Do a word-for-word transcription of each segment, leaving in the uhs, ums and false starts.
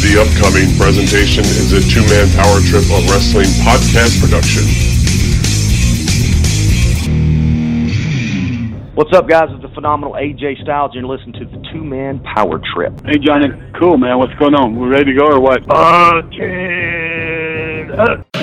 The upcoming presentation is a two-man power trip of wrestling podcast production. What's up, guys? It's the phenomenal A J Styles, and you're listening to the two-man power trip. Hey, Johnny. Cool, man. What's going on? We ready to go or what? Uh, uh.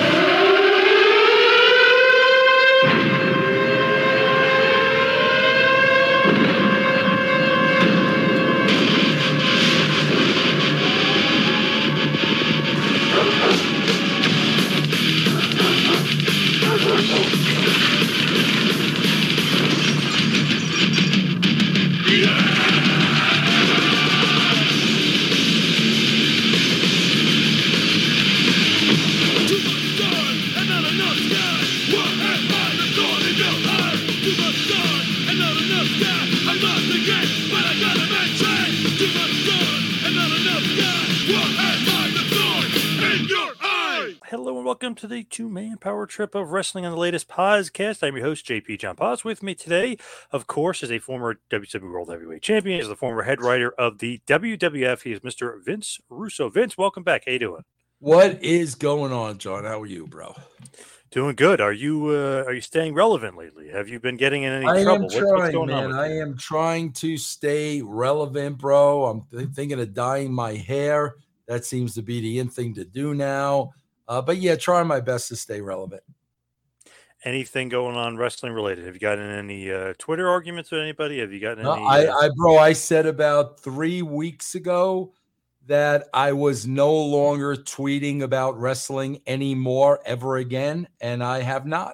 Hello and welcome to the two-man power trip of wrestling on the latest podcast. I'm your host, J P John Paz. With me today, of course, is a former W W E World Heavyweight Champion. He is the former head writer of the W W F. He is Mister Vince Russo. Vince, welcome back. How you doing? What is going on, John? How are you, bro? Doing good. Are you uh, are you staying relevant lately? Have you been getting in any I trouble? Am trying, what's, what's going man. on? With I you? am trying to stay relevant, bro. I'm th- thinking of dyeing my hair. That seems to be the in thing to do now. Uh, but yeah, trying my best to stay relevant. Anything going on wrestling related? Have you gotten any uh, Twitter arguments with anybody? Have you gotten No, any? I, Uh... I, bro, I said about three weeks ago that I was no longer tweeting about wrestling anymore ever again, and I have not.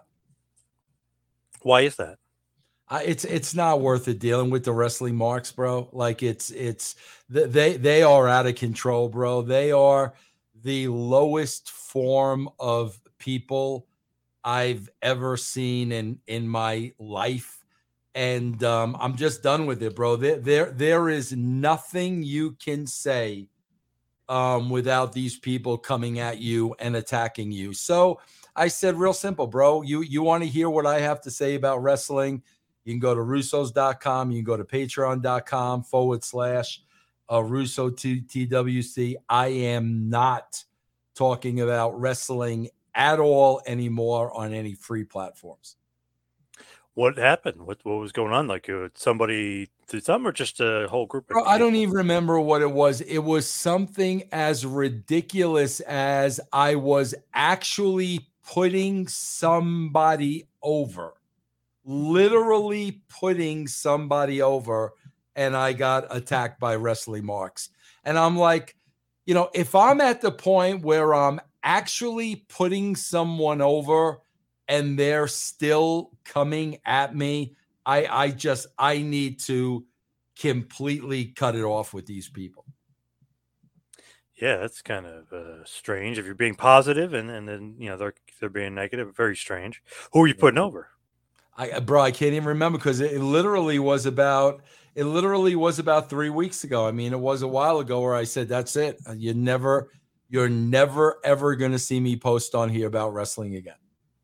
Why is that? I, it's it's not worth it dealing with the wrestling marks, bro. Like it's it's they they are out of control, bro. They are the lowest form of people I've ever seen in in my life, and um, I'm just done with it, bro. There there there is nothing you can say um, without these people coming at you and attacking you. So I said, real simple, bro. You you want to hear what I have to say about wrestling? You can go to russos dot com. You can go to patreon dot com forward slash uh, Russo T W C. I am not talking about wrestling at all anymore on any free platforms. What happened? What what was going on? Like uh, somebody did something, or just a whole group of Bro, people? I don't even remember what it was. It was something as ridiculous as I was actually putting somebody over. Literally putting somebody over, and I got attacked by wrestling marks. And I'm like, you know, if I'm at the point where I'm actually putting someone over and they're still coming at me, I, I just, I need to completely cut it off with these people. Yeah, that's kind of uh, strange. If you're being positive and, and then, you know, they're, they're being negative, very strange. Who are you putting over? I, bro, I can't even remember because it, it literally was about, it literally was about three weeks ago. I mean, it was a while ago where I said, that's it. You never, you're never, ever going to see me post on here about wrestling again.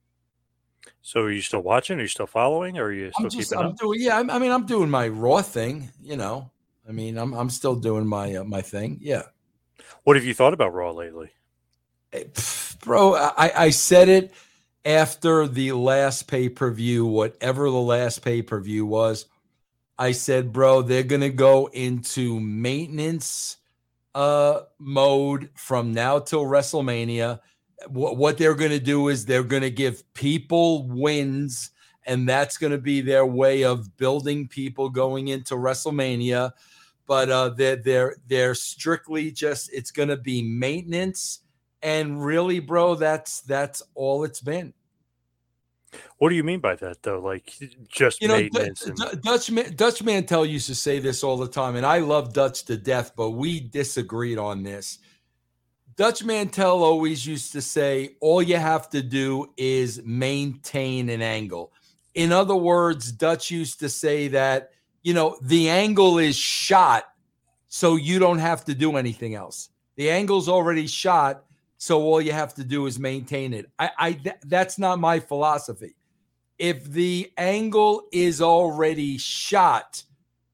So are you still watching? Are you still following? Or are you still I'm just, keeping I'm up? doing, yeah, I mean, I'm doing my Raw thing, you know, I mean, I'm, I'm still doing my, uh, my thing. Yeah. What have you thought about Raw lately? Hey, pff, bro, I, I said it after the last pay-per-view, whatever the last pay-per-view was. I said, bro, they're going to go into maintenance uh, mode from now till WrestleMania. What, what they're going to do is they're going to give people wins, and that's going to be their way of building people going into WrestleMania. But uh, they're, they're, they're strictly just, it's going to be maintenance. And really, bro, that's that's all it's been. What do you mean by that, though? Like just you know, maintenance? D- and... D- Dutch Dutch Mantel used to say this all the time, and I love Dutch to death, but we disagreed on this. Dutch Mantel always used to say, all you have to do is maintain an angle. In other words, Dutch used to say that, you know, the angle is shot, so you don't have to do anything else. The angle's already shot, so all you have to do is maintain it. I, I th- that's not my philosophy. If the angle is already shot,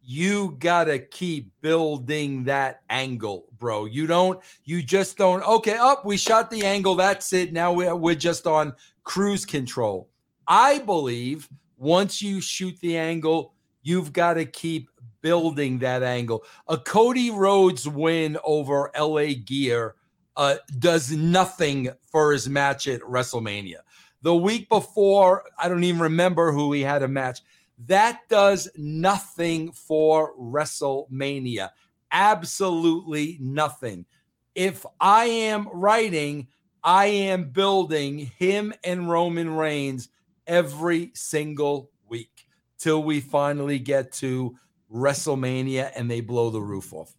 you gotta keep building that angle, bro. You don't, you just don't, okay, up, we shot the angle, that's it. Now we're, we're just on cruise control. I believe once you shoot the angle, you've got to keep building that angle. A Cody Rhodes win over L A Gear uh, does nothing for his match at WrestleMania. The week before, I don't even remember who he had a match. That does nothing for WrestleMania. Absolutely nothing. If I am writing, I am building him and Roman Reigns every single week till we finally get to WrestleMania and they blow the roof off.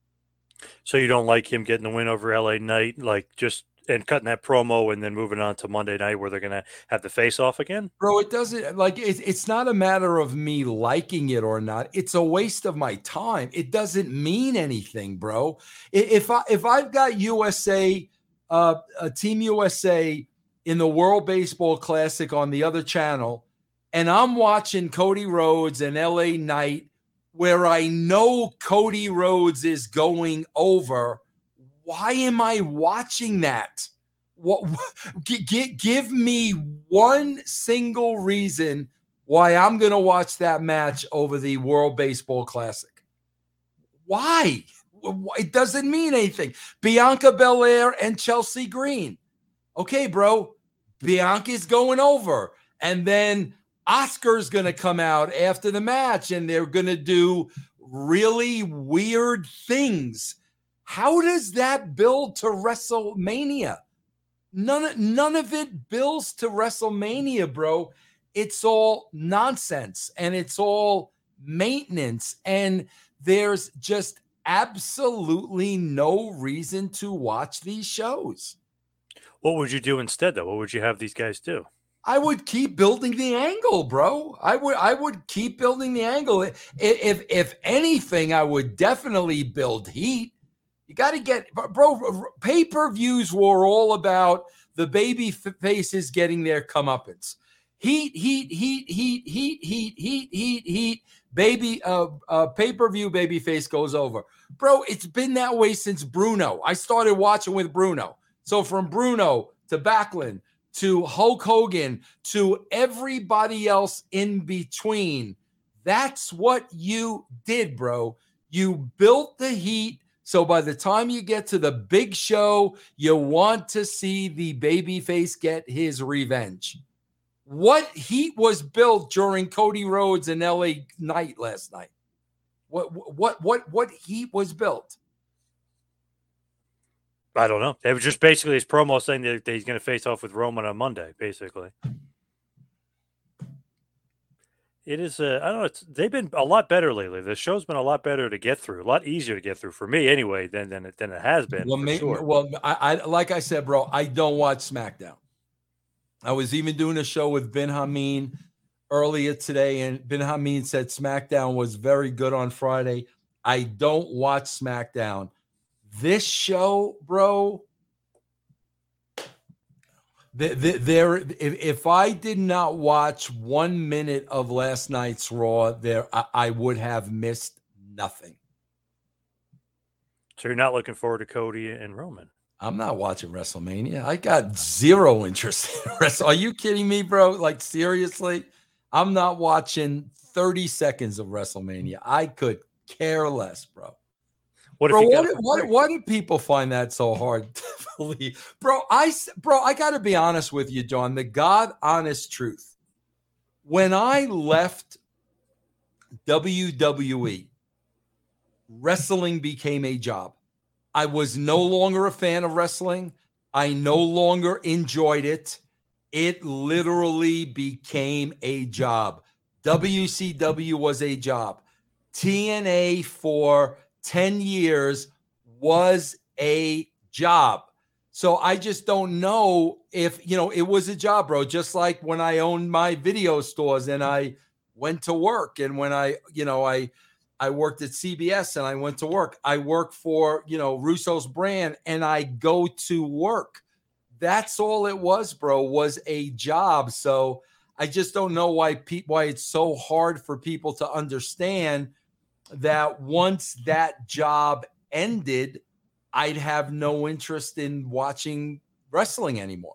So you don't like him getting the win over L A Knight, like just and cutting that promo and then moving on to Monday night where they're going to have the face off again? Bro, it doesn't, like, it, it's not a matter of me liking it or not. It's a waste of my time. It doesn't mean anything, bro. If, I, if I've got U S A, uh, a Team U S A in the World Baseball Classic on the other channel, and I'm watching Cody Rhodes and L A Knight where I know Cody Rhodes is going over, why am I watching that? What, g- give me one single reason why I'm going to watch that match over the World Baseball Classic. Why? It doesn't mean anything. Bianca Belair and Chelsea Green. Okay, bro. Bianca's going over. And then Oscar's going to come out after the match and they're going to do really weird things. How does that build to WrestleMania? None, none of it builds to WrestleMania, bro. It's all nonsense and it's all maintenance. And there's just absolutely no reason to watch these shows. What would you do instead, though? What would you have these guys do? I would keep building the angle, bro. I would I would keep building the angle. If if, if anything, I would definitely build heat. You got to get, bro, pay-per-views were all about the baby faces getting their comeuppance. Heat, heat, heat, heat, heat, heat, heat, heat, heat, baby, uh, uh, pay-per-view baby face goes over. Bro, it's been that way since Bruno. I started watching with Bruno. So from Bruno to Backlund to Hulk Hogan to everybody else in between, that's what you did, bro. You built the heat. So by the time you get to the big show, you want to see the babyface get his revenge. What heat was built during Cody Rhodes and L A Knight last night? What what what what heat was built? I don't know. It was just basically his promo saying that he's going to face off with Roman on Monday, basically. It is, uh, I don't know, it's, they've been a lot better lately. The show's been a lot better to get through, a lot easier to get through for me anyway than than it, than it has been. Well, maybe, sure. well I, I like I said, bro, I don't watch SmackDown. I was even doing a show with Ben Hameen earlier today, and Ben Hameen said SmackDown was very good on Friday. I don't watch SmackDown. This show, bro, there, if, if I did not watch one minute of last night's Raw, there I, I would have missed nothing. So you're not looking forward to Cody and Roman? I'm not watching WrestleMania. I got zero interest in WrestleMania. Are you kidding me, bro? Like, seriously? I'm not watching thirty seconds of WrestleMania. I could care less, bro. What bro, if why, why, why do people find that so hard to believe? Bro, I, bro, I got to be honest with you, John, the God honest truth. When I left W W E, wrestling became a job. I was no longer a fan of wrestling. I no longer enjoyed it. It literally became a job. W C W was a job. T N A for ten years was a job. So I just don't know if, you know, it was a job, bro. Just like when I owned my video stores and I went to work, and when I, you know, I, I worked at C B S and I went to work. I work for, you know, Russo's brand and I go to work. That's all it was, bro, was a job. So I just don't know why people, why it's so hard for people to understand that once that job ended, I'd have no interest in watching wrestling anymore.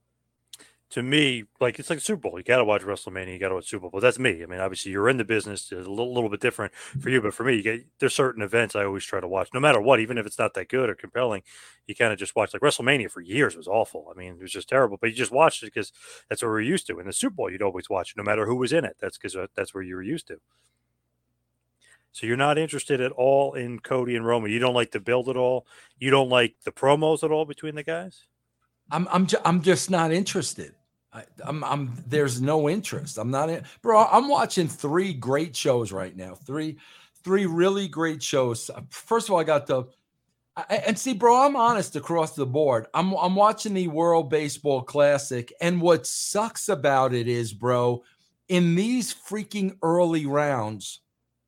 To me, like it's like the Super Bowl. You got to watch WrestleMania. You got to watch Super Bowl. That's me. I mean, obviously, you're in the business. It's a little, little bit different for you, but for me, you get there's certain events I always try to watch, no matter what, even if it's not that good or compelling. You kind of just watch. Like WrestleMania for years was awful. I mean, it was just terrible. But you just watched it because that's what we're used to. In the Super Bowl, you'd always watch it, no matter who was in it. That's because that's where you were used to. So you're not interested at all in Cody and Roman. You don't like the build at all. You don't like the promos at all between the guys. I'm I'm ju- I'm just not interested. I, I'm I'm there's no interest. I'm not in, bro. I'm watching three great shows right now. Three three really great shows. First of all, I got the I, and see, bro. I'm honest across the board. I'm I'm watching the World Baseball Classic, and what sucks about it is, bro, in these freaking early rounds,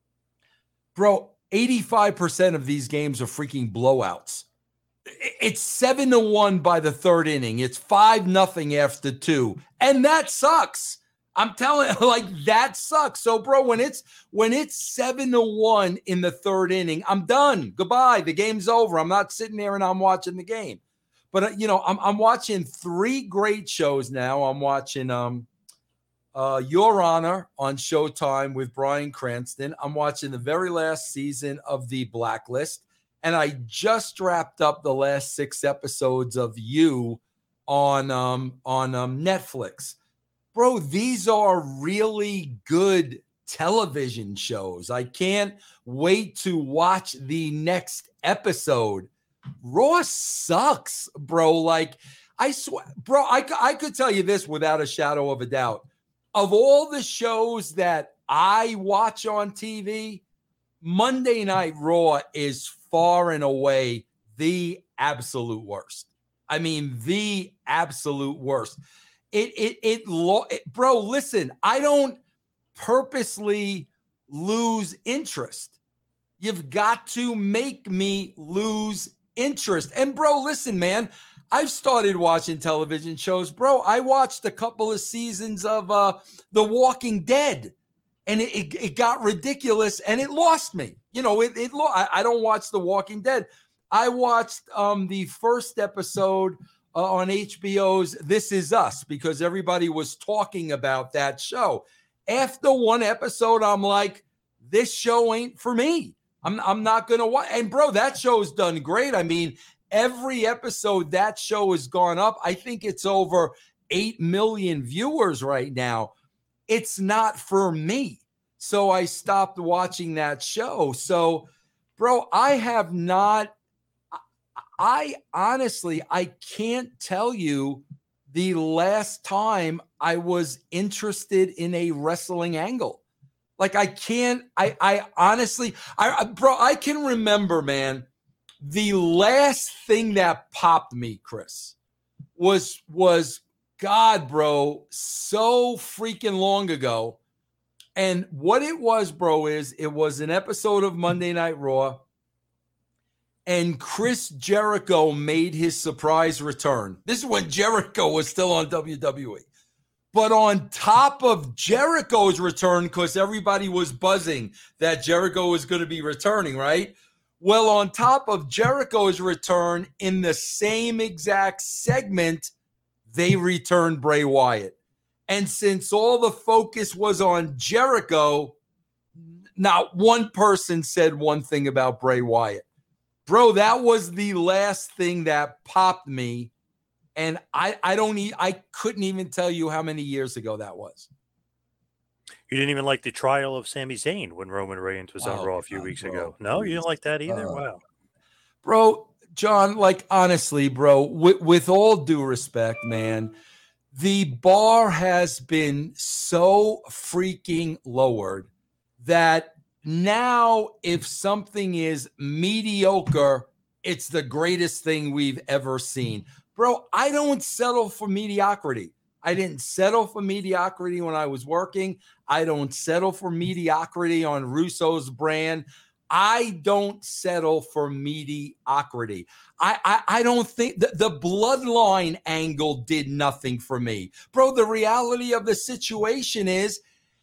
bro, eighty-five percent of these games are freaking blowouts. It's seven to one by the third inning. It's five nothing after two, and that sucks. I'm telling you, like that sucks. So, bro, when it's when it's seven to one in the third inning, I'm done. Goodbye. The game's over. I'm not sitting there and I'm watching the game. But uh, you know, I'm I'm watching three great shows now. I'm watching um, uh, Your Honor on Showtime with Bryan Cranston. I'm watching the very last season of The Blacklist. And I just wrapped up the last six episodes of You on um, on um, Netflix. Bro, these are really good television shows. I can't wait to watch the next episode. Raw sucks, bro. Like, I swear, bro, I, I could tell you this without a shadow of a doubt. Of all the shows that I watch on T V, Monday Night Raw is far and away the absolute worst. I mean, the absolute worst. It, it, it, lo- it, bro, listen, I don't purposely lose interest. You've got to make me lose interest. And bro, listen, man, I've started watching television shows. Bro, I watched a couple of seasons of uh, The Walking Dead. And it, it, it got ridiculous, and it lost me. You know, it. it I, I don't watch The Walking Dead. I watched um, the first episode uh, on H B O's This Is Us because everybody was talking about that show. After one episode, I'm like, this show ain't for me. I'm I'm not gonna watch. And bro, that show's done great. I mean, every episode that show has gone up. I think it's over eight million viewers right now. It's not for me. So I stopped watching that show. So, bro, I have not, I honestly, I can't tell you the last time I was interested in a wrestling angle. Like I can't, I, I honestly, I, bro, I can remember, man, the last thing that popped me, Chris, was, was, God, bro, so freaking long ago. And what it was, bro, is it was an episode of Monday Night Raw. And Chris Jericho made his surprise return. This is when Jericho was still on W W E. But on top of Jericho's return, because everybody was buzzing that Jericho was going to be returning, right? Well, on top of Jericho's return, in the same exact segment, they returned Bray Wyatt. And since all the focus was on Jericho, not one person said one thing about Bray Wyatt. Bro, that was the last thing that popped me. And I, I don't e- I couldn't even tell you how many years ago that was. You didn't even like the trial of Sami Zayn when Roman Reigns was on Oh, Raw a few God, weeks bro. ago. No, you didn't like that either? Uh, Wow. Bro, John, like, honestly, bro, with, with all due respect, man, the bar has been so freaking lowered that now if something is mediocre, it's the greatest thing we've ever seen. Bro, I don't settle for mediocrity. I didn't settle for mediocrity when I was working. I don't settle for mediocrity on Russo's brand. I don't settle for mediocrity. I, I, I don't think the, the bloodline angle did nothing for me. Bro, the reality of the situation is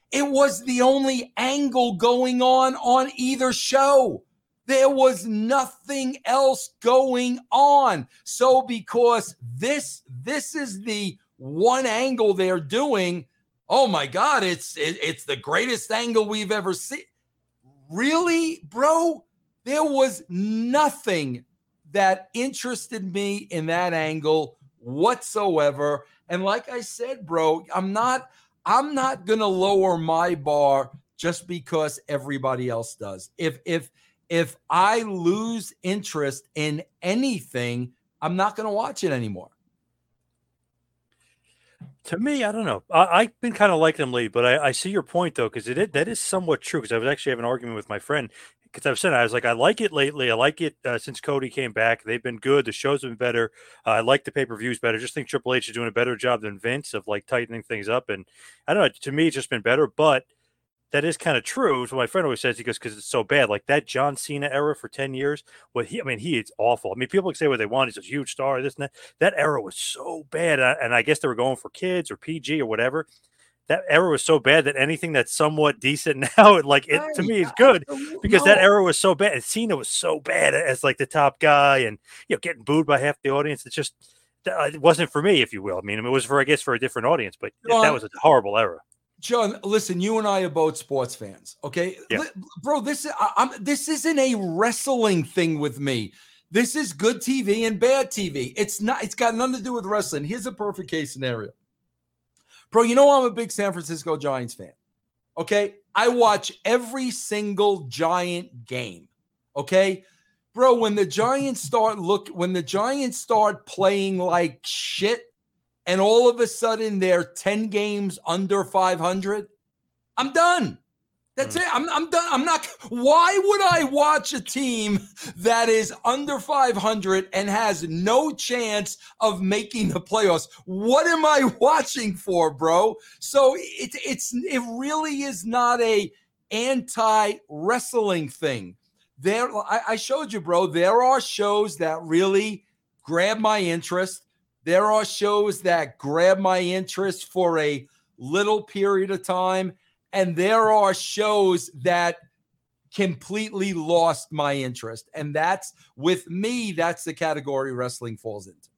It was the only angle going on on either show. There was nothing else going on. So because this, this is the one angle they're doing, oh my God, it's it, it's the greatest angle we've ever seen. Really, bro? There was nothing that interested me in that angle whatsoever. And like I said, bro, I'm not I'm not going to lower my bar just because everybody else does. If if if I lose interest in anything, I'm not going to watch it anymore. To me, I don't know. I, I've been kind of liking him lately, but I, I see your point though, because it that is somewhat true. Because I was actually having an argument with my friend because I was saying I was like, I like it lately. I like it uh, since Cody came back. They've been good. The show's been better. Uh, I like the pay per views better. I just think Triple H is doing a better job than Vince of like tightening things up. And I don't know. To me, it's just been better. But that is kind of true. So my friend always says, he goes, because it's so bad. Like that John Cena era for ten years. What he, I mean, he is awful. I mean, people can say what they want. He's a huge star, this and that. That era was so bad. Uh, and I guess they were going for kids or P G or whatever. That era was so bad that anything that's somewhat decent now, like it to me, is good because that era was so bad. And Cena was so bad as like the top guy and, you know, getting booed by half the audience. It's just, it wasn't for me, if you will. I mean, it was for, I guess, for a different audience, but John, that was a horrible era. John, listen, you and I are both sports fans. Okay. Yeah. Bro, this is, I'm, this isn't a wrestling thing with me. This is good T V and bad T V. It's not, it's got nothing to do with wrestling. Here's a perfect case scenario. Bro, you know I'm a big San Francisco Giants fan, okay? I watch every single Giant game, okay? Bro, when the Giants start look, when the Giants start playing like shit and all of a sudden they're ten games under five hundred, I'm done. That's mm. it. I'm, I'm done. I'm not. Why would I watch a team that is under five hundred and has no chance of making the playoffs? What am I watching for, bro? So it, it's it really is not a anti-wrestling thing. There, I, I showed you, bro. There are shows that really grab my interest. There are shows that grab my interest for a little period of time. And there are shows that completely lost my interest. And that's, with me, that's the category wrestling falls into.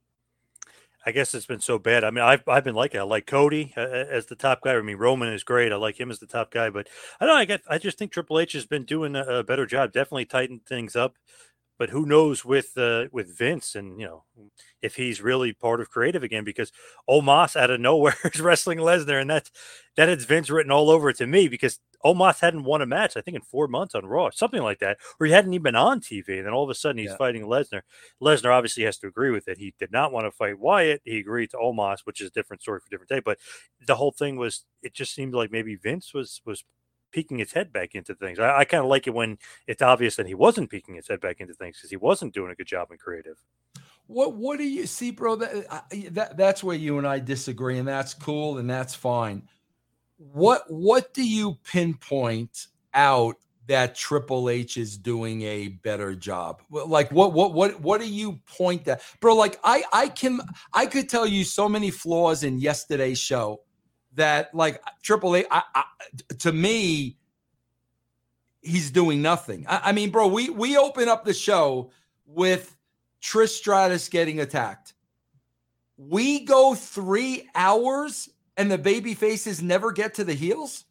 I guess it's been so bad. I mean, I've, I've been liking it. I like Cody uh, as the top guy. I mean, Roman is great. I like him as the top guy. But I don't know. I, get, I just think Triple H has been doing a, a better job. Definitely tightened things up. But who knows with uh, with Vince and, you know, if he's really part of creative again, because Omos out of nowhere is wrestling Lesnar. And that's, that is Vince written all over it to me because Omos hadn't won a match, I think, in four months on Raw, something like that, or he hadn't even been on T V. And then all of a sudden he's yeah. fighting Lesnar. Lesnar obviously has to agree with it. He did not want to fight Wyatt. He agreed to Omos, which is a different story for a different day. But the whole thing was, it just seemed like maybe Vince was was peeking his head back into things. I, I kind of like it when it's obvious that he wasn't peeking his head back into things because he wasn't doing a good job in creative. What What do you see, bro? That, that that's where you and I disagree, and that's cool, and that's fine. What What do you pinpoint out that Triple H is doing a better job? Like what What What What do you point that, bro? Like I I can I could tell you so many flaws in yesterday's show. That like Triple H, I, I, to me, he's doing nothing. I, I mean, bro, we we open up the show with Trish Stratus getting attacked. We go three hours and the baby faces never get to the heels.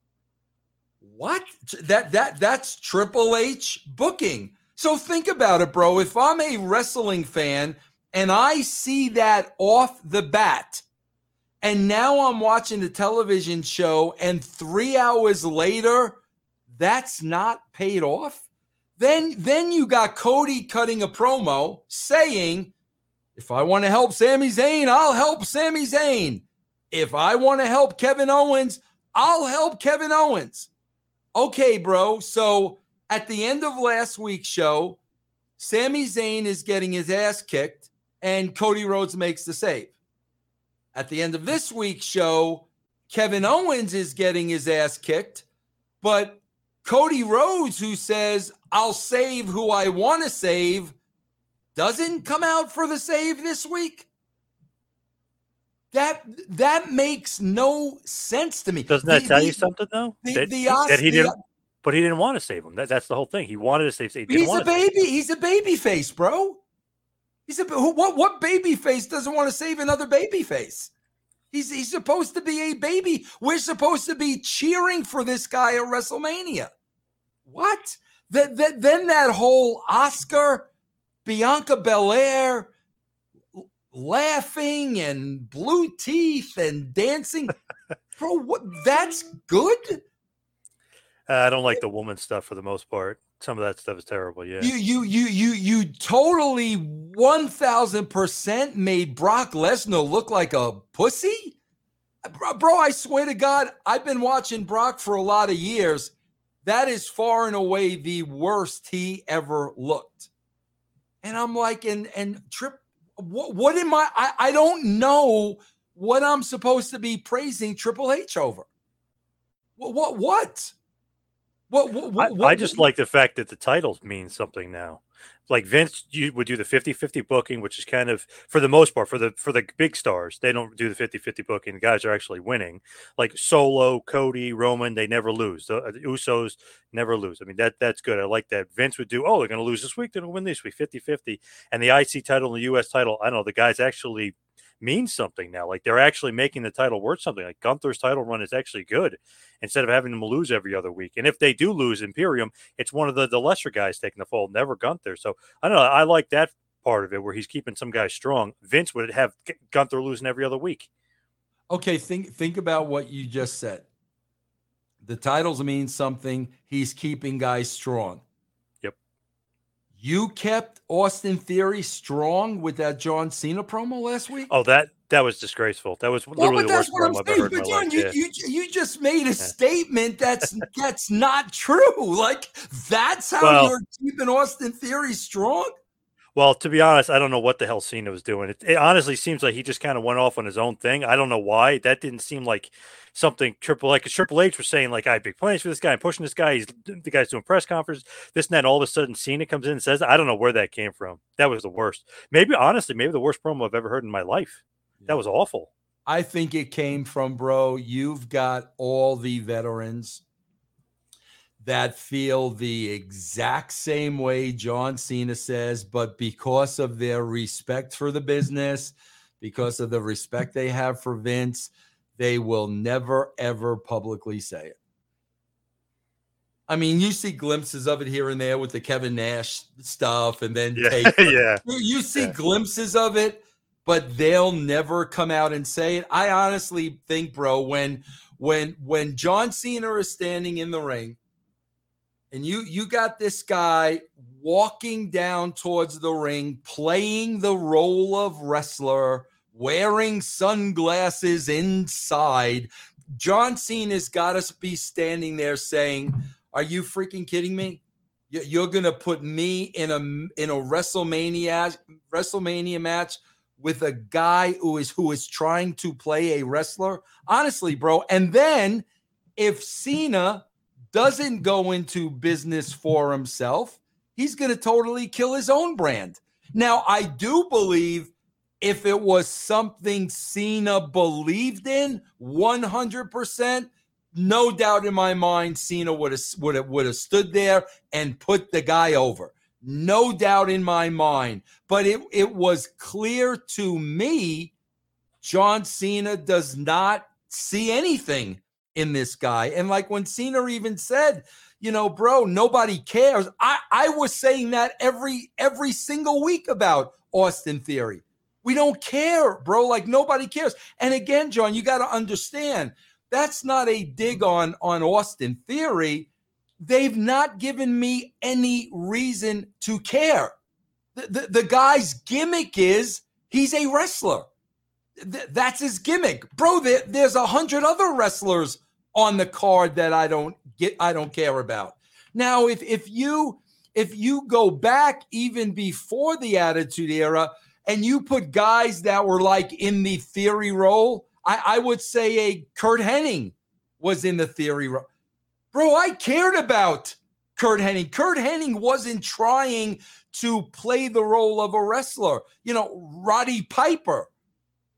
What? That that that's Triple H booking. So think about it, bro. If I'm a wrestling fan and I see that off the bat. And now I'm watching the television show, and three hours later, that's not paid off. Then, then you got Cody cutting a promo saying, if I want to help Sami Zayn, I'll help Sami Zayn. If I want to help Kevin Owens, I'll help Kevin Owens. Okay, bro. So at the end of last week's show, Sami Zayn is getting his ass kicked, and Cody Rhodes makes the save. At the end of this week's show, Kevin Owens is getting his ass kicked, but Cody Rhodes, who says, I'll save who I want to save, doesn't come out for the save this week. That that makes no sense to me. Doesn't that the, tell the, you something though? The, that, the, that he the, didn't, but he didn't want to save him. That, that's the whole thing. He wanted to save. He didn't he's want a to baby. He's a baby face, bro. He's a what? What baby face doesn't want to save another baby face? He's he's supposed to be a baby. We're supposed to be cheering for this guy at WrestleMania. What? That, that then that whole Oscar, Bianca Belair laughing and blue teeth and dancing. Bro, what? That's good? Uh, I don't like the woman stuff for the most part. Some of that stuff is terrible. Yeah. You you you you you totally one thousand percent made Brock Lesnar look like a pussy? Bro, bro, I swear to God, I've been watching Brock for a lot of years. That is far and away the worst he ever looked. And I'm like, and and Trip, what, what am I, I? I don't know what I'm supposed to be praising Triple H over. What? What? What? What, what, what, I, what, I just like the fact that the titles mean something now. Like Vince, you would do the fifty-fifty booking, which is kind of, for the most part, for the for the big stars, they don't do the fifty-fifty booking. The guys are actually winning. Like Solo, Cody, Roman, they never lose. The, the Usos never lose. I mean, that that's good. I like that. Vince would do, oh, they're going to lose this week, they're going to win this week, fifty-fifty. And the I C title and the U S title, I don't know, the guys actually means something now. Like they're actually making the title worth something. Like Gunther's title run is actually good instead of having them lose every other week. And if they do lose Imperium, it's one of the, the lesser guys taking the fall, never Gunther. So I don't know. I like that part of it where he's keeping some guys strong. Vince would have Gunther losing every other week. Okay, think think about what you just said. The titles mean something. He's keeping guys strong. Yep. You kept Austin Theory strong with that John Cena promo last week? Oh, that that was disgraceful. That was literally well, the worst promo I've ever heard in my John, life. You, Yeah. you, you just made a yeah. statement that's that's not true. Like, that's how well, you're keeping Austin Theory strong? Well, to be honest, I don't know what the hell Cena was doing. It, it honestly seems like he just kind of went off on his own thing. I don't know why. That didn't seem like something Triple H, Triple H was saying, like, I have big plans for this guy. I'm pushing this guy. He's the guy's doing press conference, this and that. And all of a sudden, Cena comes in and says, I don't know where that came from. That was the worst. Maybe, honestly, maybe the worst promo I've ever heard in my life. That was awful. I think it came from, bro, you've got all the veterans that feel the exact same way John Cena says, but because of their respect for the business, because of the respect they have for Vince, they will never, ever publicly say it. I mean, you see glimpses of it here and there with the Kevin Nash stuff, and then yeah, take, yeah. you see yeah. glimpses of it, but they'll never come out and say it. I honestly think, bro, when when when John Cena is standing in the ring, and you you got this guy walking down towards the ring, playing the role of wrestler, wearing sunglasses inside, John Cena's got to be standing there saying, are you freaking kidding me? You're going to put me in a in a WrestleMania WrestleMania match with a guy who is who is trying to play a wrestler? Honestly, bro. And then if Cena doesn't go into business for himself, he's going to totally kill his own brand. Now, I do believe if it was something Cena believed in one hundred percent, no doubt in my mind, Cena would have would have would have stood there and put the guy over. No doubt in my mind. But it, it was clear to me, John Cena does not see anything in this guy. And like when Cena even said, you know, bro, nobody cares. I, I was saying that every every single week about Austin Theory. We don't care, bro. Like nobody cares. And again, John, you got to understand, that's not a dig on, on Austin Theory. They've not given me any reason to care. The, the, the guy's gimmick is he's a wrestler. Th- that's his gimmick. Bro, there, there's a hundred other wrestlers on the card that I don't get, I don't care about. Now, if if you if you go back even before the Attitude Era and you put guys that were like in the Theory role, I, I would say a Kurt Hennig was in the Theory role. Bro, I cared about Kurt Hennig. Kurt Hennig wasn't trying to play the role of a wrestler. You know, Roddy Piper.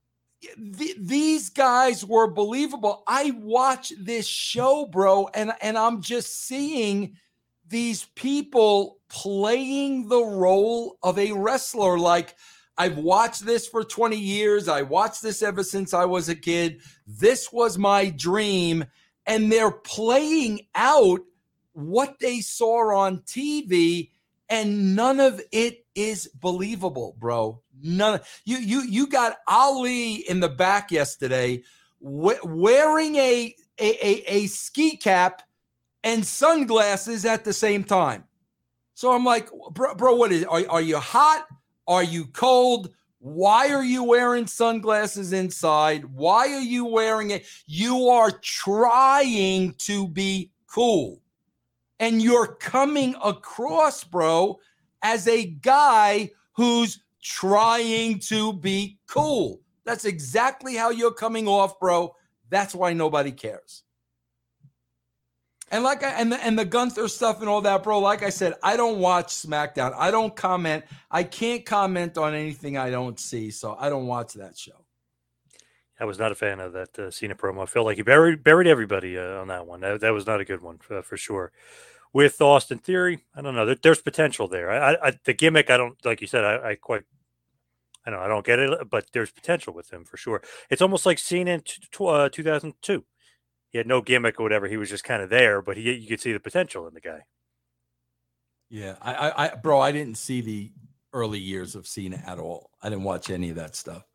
th- these guys were believable. I watch this show, bro, and, and I'm just seeing these people playing the role of a wrestler. Like, I've watched this for twenty years. I watched this ever since I was a kid. This was my dream. And they're playing out what they saw on T V, and none of it is believable, bro. None. You you you got Ali in the back yesterday, we- wearing a, a a a ski cap and sunglasses at the same time. So I'm like, bro, bro what is? Are are you hot? Are you cold? Why are you wearing sunglasses inside? Why are you wearing it? You are trying to be cool. And you're coming across, bro, as a guy who's trying to be cool. That's exactly how you're coming off, bro. That's why nobody cares. And like I, and the, and the Gunther stuff and all that, bro, like I said, I don't watch SmackDown. I don't comment. I can't comment on anything I don't see, so I don't watch that show. I was not a fan of that uh, Cena promo. I felt like he buried buried everybody uh, on that one. That, that was not a good one uh, for sure. With Austin Theory, I don't know. There, there's potential there. I, I, the gimmick, I don't, like you said, I, I quite, I don't, I don't get it, but there's potential with him for sure. It's almost like Cena in t- uh, two thousand two. He had no gimmick or whatever. He was just kind of there, but he, you could see the potential in the guy. Yeah, I, I, I, bro, I didn't see the early years of Cena at all. I didn't watch any of that stuff.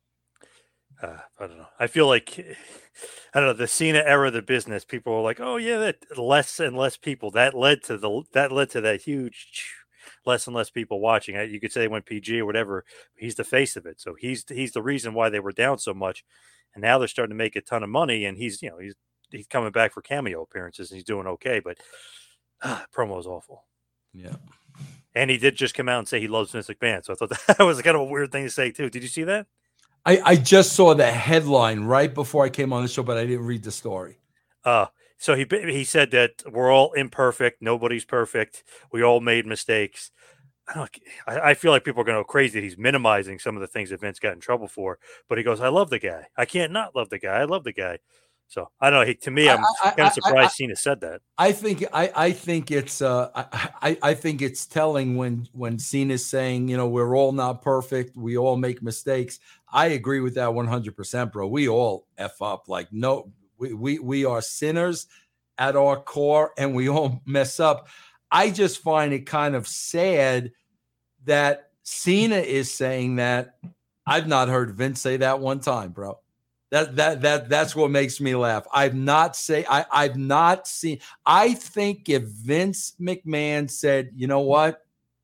Uh, I don't know. I feel like, I don't know, the Cena era of the business, people were like, oh yeah, that less and less people. That led to the, that led to that huge, less and less people watching. You could say they went P G or whatever. He's the face of it. So he's, he's the reason why they were down so much. And now they're starting to make a ton of money, and he's, you know, he's, he's coming back for cameo appearances and he's doing okay, but ah, promo is awful. Yeah. And he did just come out and say he loves Vince McMahon. So I thought that was kind of a weird thing to say too. Did you see that? I, I just saw the headline right before I came on the show, but I didn't read the story. Uh, so he, he said that we're all imperfect. Nobody's perfect. We all made mistakes. I don't, I, I feel like people are going to go crazy that he's minimizing some of the things that Vince got in trouble for, but he goes, I love the guy. I can't not love the guy. I love the guy. So I don't know. He, to me, I'm I, I, kind of surprised I, I, Cena said that. I think I, I think it's uh I, I think it's telling when when Cena's saying, you know, we're all not perfect, we all make mistakes. I agree with that one hundred percent, bro. We all F up. Like, no, we we we are sinners at our core, and we all mess up. I just find it kind of sad that Cena is saying that. I've not heard Vince say that one time, bro. That that that that's what makes me laugh. I've not say I I've not seen. I think if Vince McMahon said, you know what,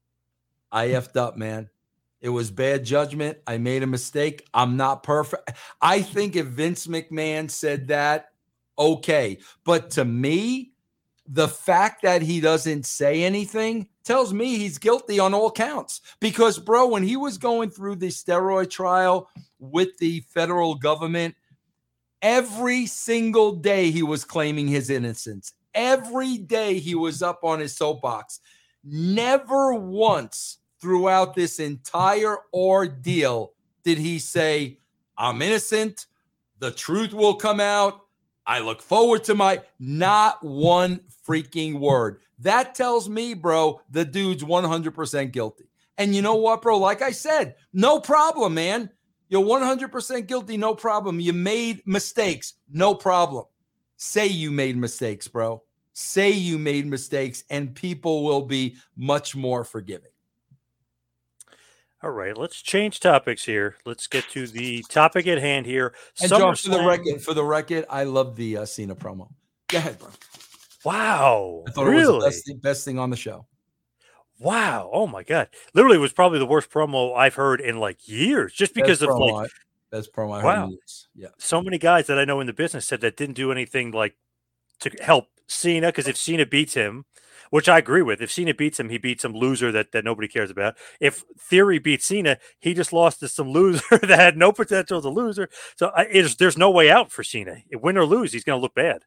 I effed up, man. It was bad judgment. I made a mistake. I'm not perfect. I think if Vince McMahon said that, okay. But to me, the fact that he doesn't say anything tells me he's guilty on all counts. Because, bro, when he was going through the steroid trial with the federal government, every single day he was claiming his innocence. Every day he was up on his soapbox. Never once throughout this entire ordeal did he say, I'm innocent, the truth will come out, I look forward to my, not one freaking word. That tells me, bro, the dude's one hundred percent guilty. And you know what, bro? Like I said, no problem, man. You're one hundred percent guilty, no problem. You made mistakes, no problem. Say you made mistakes, bro. Say you made mistakes, and people will be much more forgiving. All right, let's change topics here. Let's get to the topic at hand here. And John, for the record, for the record, I love the uh, Cena promo. Go ahead, bro. Wow. I thought really? it was the best thing, best thing on the show. Wow. Oh my God. Literally was probably the worst promo I've heard in like years, just because best of promo like, I, best promo I heard wow. in years. Yeah. So many guys that I know in the business said that didn't do anything like to help Cena. Because if Cena beats him, which I agree with, if Cena beats him, he beats some loser that, that nobody cares about. If Theory beats Cena, he just lost to some loser that had no potential as a loser. So I, it's, there's no way out for Cena. Win or lose, he's going to look bad.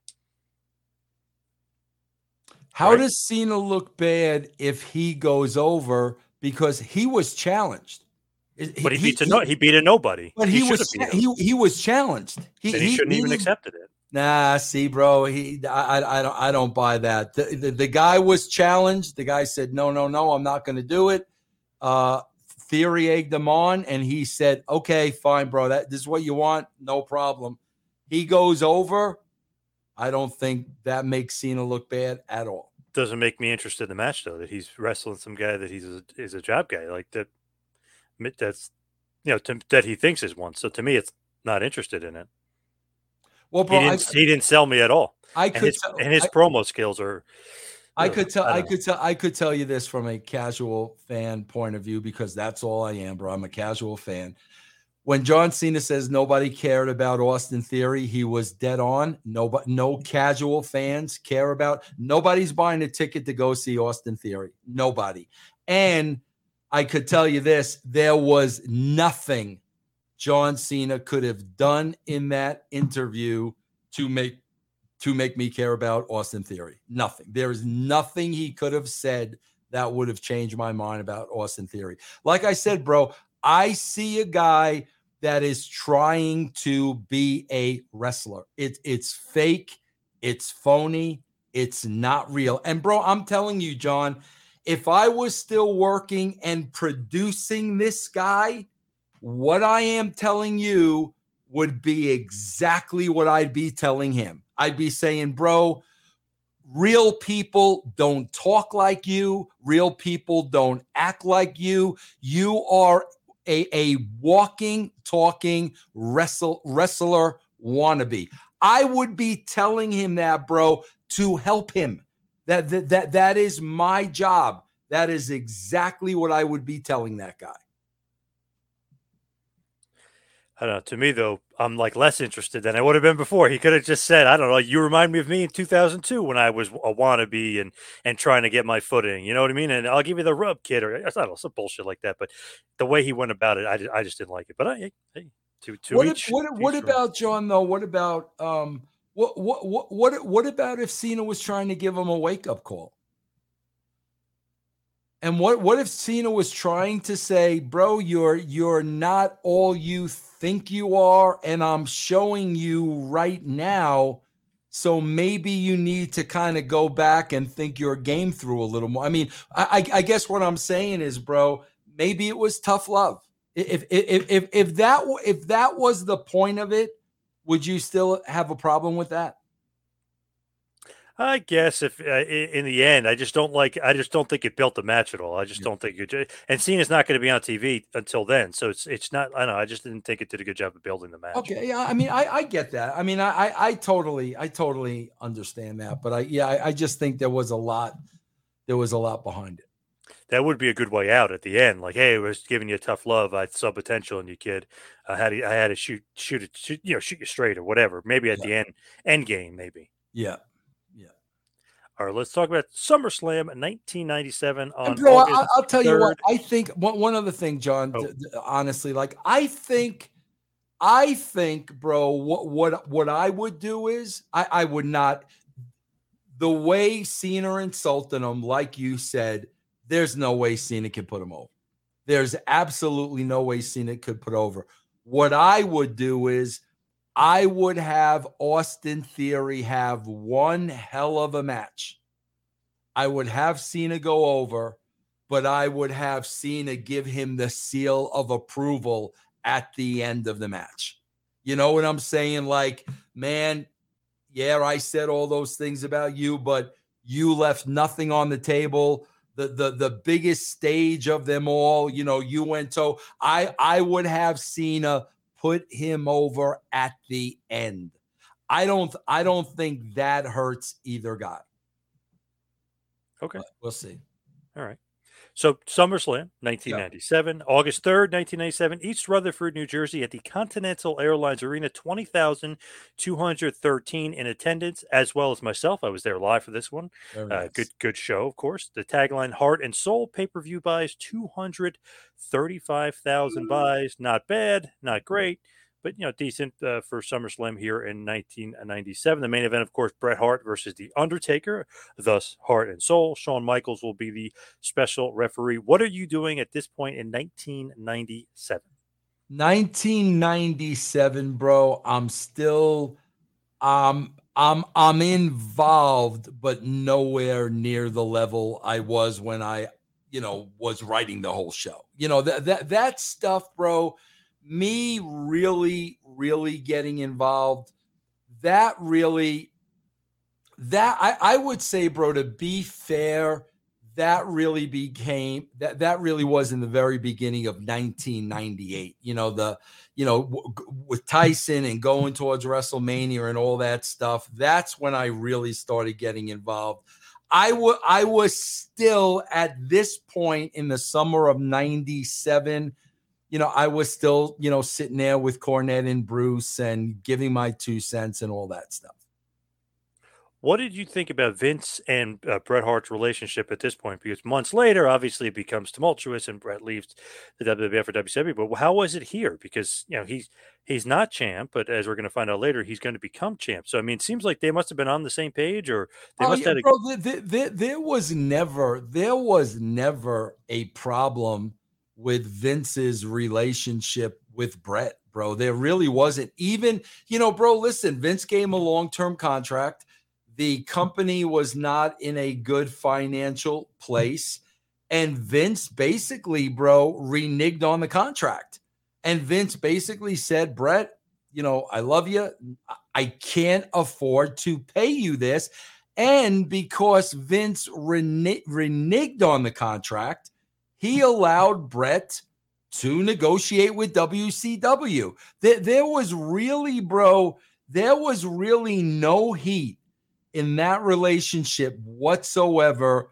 How right? does Cena look bad if he goes over? Because he was challenged. But he, he beat a no, he beat a nobody. But he, he was he he was challenged. He, and he, he shouldn't he, even accepted it. Nah, see, bro, he I I, I don't I don't buy that. The, the, the guy was challenged. The guy said, "No, no, no, I'm not going to do it." Uh, Theory egged him on, and he said, "Okay, fine, bro. That this is what you want. No problem." He goes over. I don't think that makes Cena look bad at all. Doesn't make me interested in the match though. That he's wrestling some guy that he's a, is a job guy like that. That's you know to, that he thinks is one. So to me, it's not interested in it. Well, bro, he didn't, I, he didn't sell me at all. I and could his, tell, and his I, promo skills are. I could tell. I, I could tell. I could tell you this from a casual fan point of view because that's all I am, bro. I'm a casual fan. When John Cena says nobody cared about Austin Theory, he was dead on. Nobody, no casual fans care about. Nobody's buying a ticket to go see Austin Theory. Nobody. And I could tell you this: there was nothing John Cena could have done in that interview to make to make me care about Austin Theory. Nothing. There is nothing he could have said that would have changed my mind about Austin Theory. Like I said, bro, I see a guy that is trying to be a wrestler. It, it's fake. It's phony. It's not real. And bro, I'm telling you, John, if I was still working and producing this guy, what I am telling you would be exactly what I'd be telling him. I'd be saying, bro, real people don't talk like you. Real people don't act like you. You are a, a walking, talking wrestle, wrestler wannabe. I would be telling him that, bro, to help him. That, that, that, that is my job. That is exactly what I would be telling that guy. I don't know. To me, though, I'm like less interested than I would have been before. He could have just said, I don't know, you remind me of me in two thousand two when I was a wannabe and and trying to get my footing. You know what I mean? And I'll give you the rub, kid, or I don't know, some bullshit like that. But the way he went about it, I, I just didn't like it. But I, hey, to, to what, each. What, what each about, John, though? What about, um, what, what, what, what, what about if Cena was trying to give him a wake-up call? And what, what if Cena was trying to say, bro, you're you're not all you think you are, and I'm showing you right now, so maybe you need to kind of go back and think your game through a little more. I mean, I, I guess what I'm saying is, bro, maybe it was tough love. If if if if that if that was the point of it, would you still have a problem with that? I guess if uh, in the end, I just don't like. I just don't think it built the match at all. I just yeah. don't think it. And Cena's not going to be on T V until then, so it's it's not. I don't know. I just didn't think it did a good job of building the match. Okay, yeah. I mean, I, I get that. I mean, I, I I totally I totally understand that. But I yeah, I, I just think there was a lot. There was a lot behind it. That would be a good way out at the end. Like, hey, I was giving you tough love. I saw potential in you, kid. I had to, I had to shoot shoot it, shoot, you know, shoot you straight or whatever. Maybe at yeah. the end end game, maybe. Yeah. All right, let's talk about SummerSlam nineteen ninety-seven on Bro, August I'll, I'll tell third. you what, I think one, one other thing, John, oh. d- d- honestly, like I think, I think, bro, what, what, what I would do is I, I would not, the way Cena insulted him, like you said, there's no way Cena can put him over. There's absolutely no way Cena could put over. What I would do is I would have Austin Theory have one hell of a match. I would have Cena go over, but I would have Cena give him the seal of approval at the end of the match. You know what I'm saying? Like, man, yeah, I said all those things about you, but you left nothing on the table. The, the, the biggest stage of them all, you know, you went to, I, I would have Cena put him over at the end. I don't I don't think that hurts either guy. Okay. But we'll see. All right. So SummerSlam nineteen ninety-seven, yeah. August third, nineteen ninety-seven, East Rutherford, New Jersey at the Continental Airlines Arena, twenty thousand two hundred thirteen in attendance, as well as myself. I was there live for this one. Uh, nice. Good good show, of course. The tagline, Heart and Soul, pay-per-view buys, two hundred thirty-five thousand buys. Not bad, not great, but you know, decent uh, for SummerSlam here in nineteen ninety-seven. The main event, of course, Bret Hart versus The Undertaker, thus Heart and Soul. Shawn Michaels will be the special referee. What are you doing at this point in nineteen ninety-seven? nineteen ninety-seven, bro. I'm still, um, I'm, I'm involved, but nowhere near the level I was when I, you know, was writing the whole show. You know, that that that stuff, bro. Me really, really getting involved. That really, that I, I would say, bro, to be fair, that really became that that really was in the very beginning of nineteen ninety-eight. You know, the you know w- with Tyson and going towards WrestleMania and all that stuff. That's when I really started getting involved. I was I was still at this point in the summer of ninety-seven. You know, I was still you know sitting there with Cornette and Bruce and giving my two cents and all that stuff. What did you think about Vince and uh, Bret Hart's relationship at this point? Because months later, obviously, it becomes tumultuous, and Bret leaves the W W F for W C W. But how was it here? Because you know he's he's not champ, but as we're going to find out later, he's going to become champ. So I mean, it seems like they must have been on the same page, or they Oh must yeah, have. Had a- bro. There, there, there, there was never there was never a problem with Vince's relationship with Bret, bro. There really wasn't. Even you know, bro. Listen, Vince gave him a long term contract. The company was not in a good financial place. And Vince basically, bro, reneged on the contract. And Vince basically said, Bret, you know, I love you. I can't afford to pay you this. And because Vince rene- reneged on the contract, he allowed Bret to negotiate with W C W. There, there was really, bro, there was really no heat in that relationship whatsoever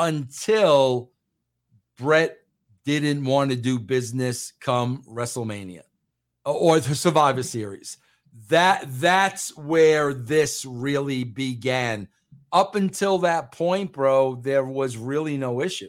until Bret didn't want to do business come WrestleMania or the Survivor Series. That that's where this really began. Up until that point, bro, there was really no issue.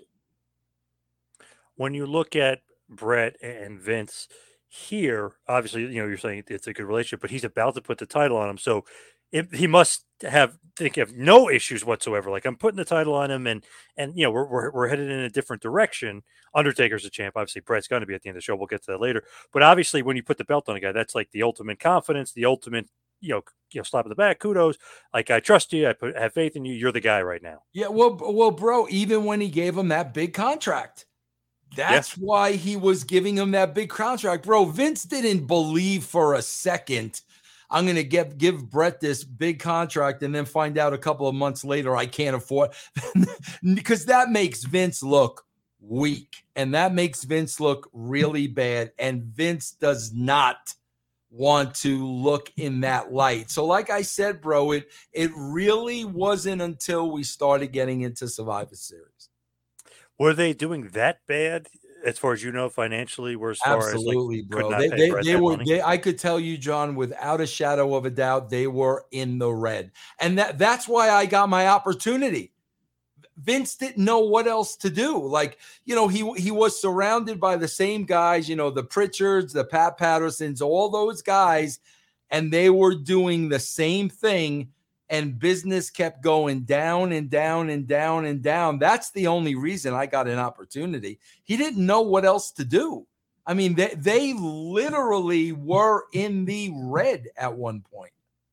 When you look at Bret and Vince here, obviously, you know, you're saying it's a good relationship, but he's about to put the title on him. So It, he must have think of no issues whatsoever. Like I'm putting the title on him, and and you know we're we're, we're headed in a different direction. Undertaker's a champ. Obviously, Bret's going to be at the end of the show. We'll get to that later. But obviously, when you put the belt on a guy, that's like the ultimate confidence, the ultimate you know you know slap in the back, kudos. Like I trust you. I put have faith in you. You're the guy right now. Yeah, well, well, bro. Even when he gave him that big contract, that's yeah. why he was giving him that big contract, bro. Vince didn't believe for a second I'm going to get give Bret this big contract and then find out a couple of months later I can't afford because that makes Vince look weak and that makes Vince look really bad. And Vince does not want to look in that light. So like I said, bro, it, it really wasn't until we started getting into Survivor Series. Were they doing that bad? As far as you know, financially, were as far absolutely, as like, bro. They, they, they were. They, I could tell you, John, without a shadow of a doubt, they were in the red, and that that's why I got my opportunity. Vince didn't know what else to do. Like you know, he he was surrounded by the same guys. You know, the Pritchards, the Pat Pattersons, all those guys, and they were doing the same thing. And business kept going down and down and down and down. That's the only reason I got an opportunity. He didn't know what else to do. I mean, they, they literally were in the red at one point.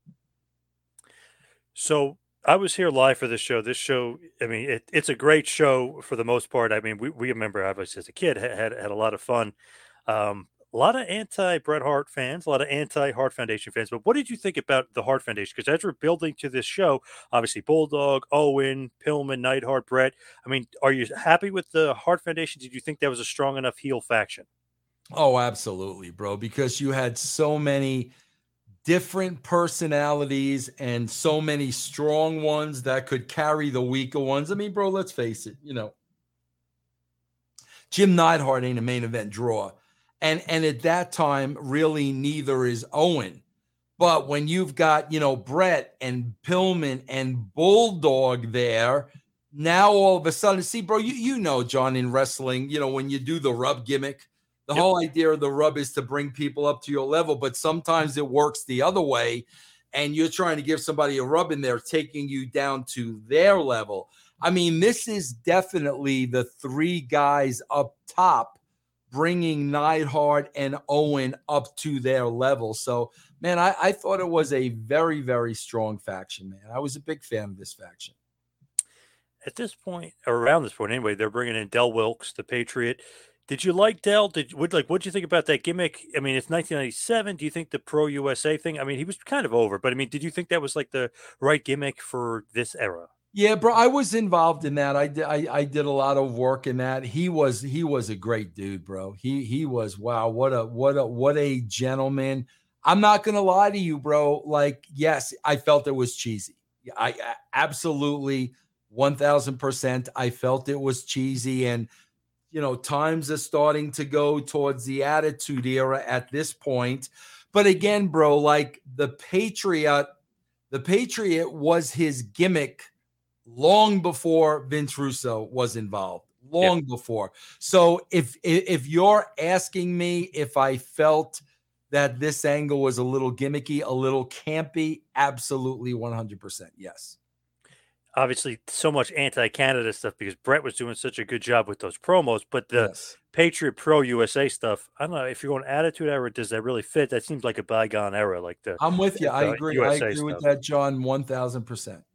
So I was here live for this show. This show, I mean, it, it's a great show for the most part. I mean, we, we remember, obviously, as a kid, had, had, had a lot of fun. Um, A lot of anti-Bret Hart fans, a lot of anti-Hart Foundation fans. But what did you think about the Hart Foundation? Because as we're building to this show, obviously Bulldog, Owen, Pillman, Neidhart, Bret. I mean, are you happy with the Hart Foundation? Did you think that was a strong enough heel faction? Oh, absolutely, bro. Because you had so many different personalities and so many strong ones that could carry the weaker ones. I mean, bro, let's face it. You know, Jim Neidhart ain't a main event draw. And and at that time, really neither is Owen. But when you've got, you know, Bret and Pillman and Bulldog there, now all of a sudden, see, bro, you, you know, John, in wrestling, you know, when you do the rub gimmick, The Yep. whole idea of the rub is to bring people up to your level, but sometimes it works the other way, and you're trying to give somebody a rub in there, taking you down to their level. I mean, this is definitely the three guys up top bringing Neidhart and Owen up to their level. So, man, I, I thought it was a very, very strong faction, man. I was a big fan of this faction. At this point, or around this point anyway, they're bringing in Del Wilkes, the Patriot. Did you like Del? Did what like what did you think about that gimmick? I mean, it's nineteen ninety-seven. Do you think the Pro U S A thing? I mean, he was kind of over, but I mean, did you think that was like the right gimmick for this era? Yeah, bro, I was involved in that. I did, I, I did a lot of work in that. He was he was a great dude, bro. He he was wow, what a what a what a gentleman. I'm not gonna lie to you, bro. Like, yes, I felt it was cheesy. I, I absolutely one thousand percent. I felt it was cheesy, and you know, times are starting to go towards the Attitude Era at this point. But again, bro, like the Patriot, the Patriot was his gimmick long before Vince Russo was involved, long yep. before. So if if you're asking me if I felt that this angle was a little gimmicky, a little campy, absolutely one hundred percent yes. Obviously, so much anti-Canada stuff because Brett was doing such a good job with those promos, but the yes. Patriot Pro U S A stuff, I don't know if you're going Attitude Era, does that really fit? That seems like a bygone era. Like the I'm with you. The I agree. U S A I agree stuff. with that, John, one thousand percent.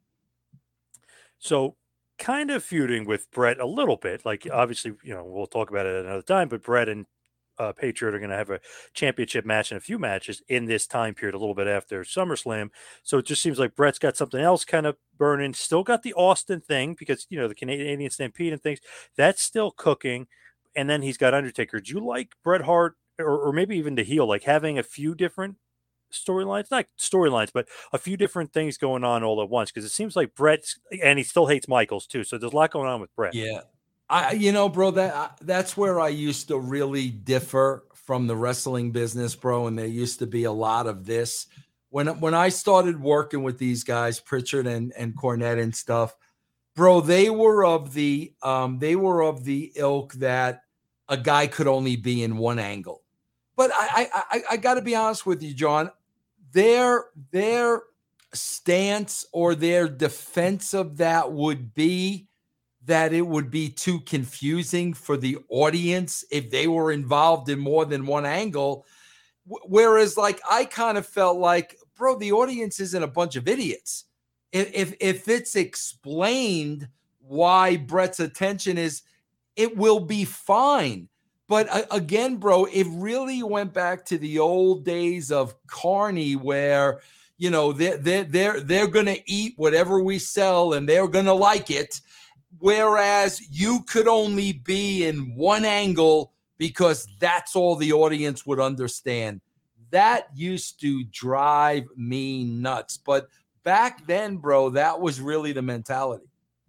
So kind of feuding with Brett a little bit. Like, obviously, you know, we'll talk about it at another time, but Brett and uh, Patriot are going to have a championship match and a few matches in this time period, a little bit after SummerSlam. So it just seems like Brett's got something else kind of burning. Still got the Austin thing because, you know, the Canadian Stampede and things, that's still cooking. And then he's got Undertaker. Do you like Bret Hart or, or maybe even the heel, like having a few different storylines, not storylines, but a few different things going on all at once? Because it seems like Brett's, and he still hates Michaels too. So there's a lot going on with Brett. Yeah. I, you know, bro, that that's where I used to really differ from the wrestling business, bro. And there used to be a lot of this when when I started working with these guys, Pritchard and and Cornette and stuff, bro. They were of the um, they were of the ilk that a guy could only be in one angle. But I I, I got to be honest with you, John. Their their stance or their defense of that would be that it would be too confusing for the audience if they were involved in more than one angle. Whereas, like, I kind of felt like, bro, the audience isn't a bunch of idiots. If, if, if it's explained why Brett's attention is, it will be fine. But uh, again, bro, it really went back to the old days of Carney where, you know, they're, they're, they're, they're going to eat whatever we sell and they're going to like it. Whereas you could only be in one angle because that's all the audience would understand. That used to drive me nuts. But back then, bro, that was really the mentality.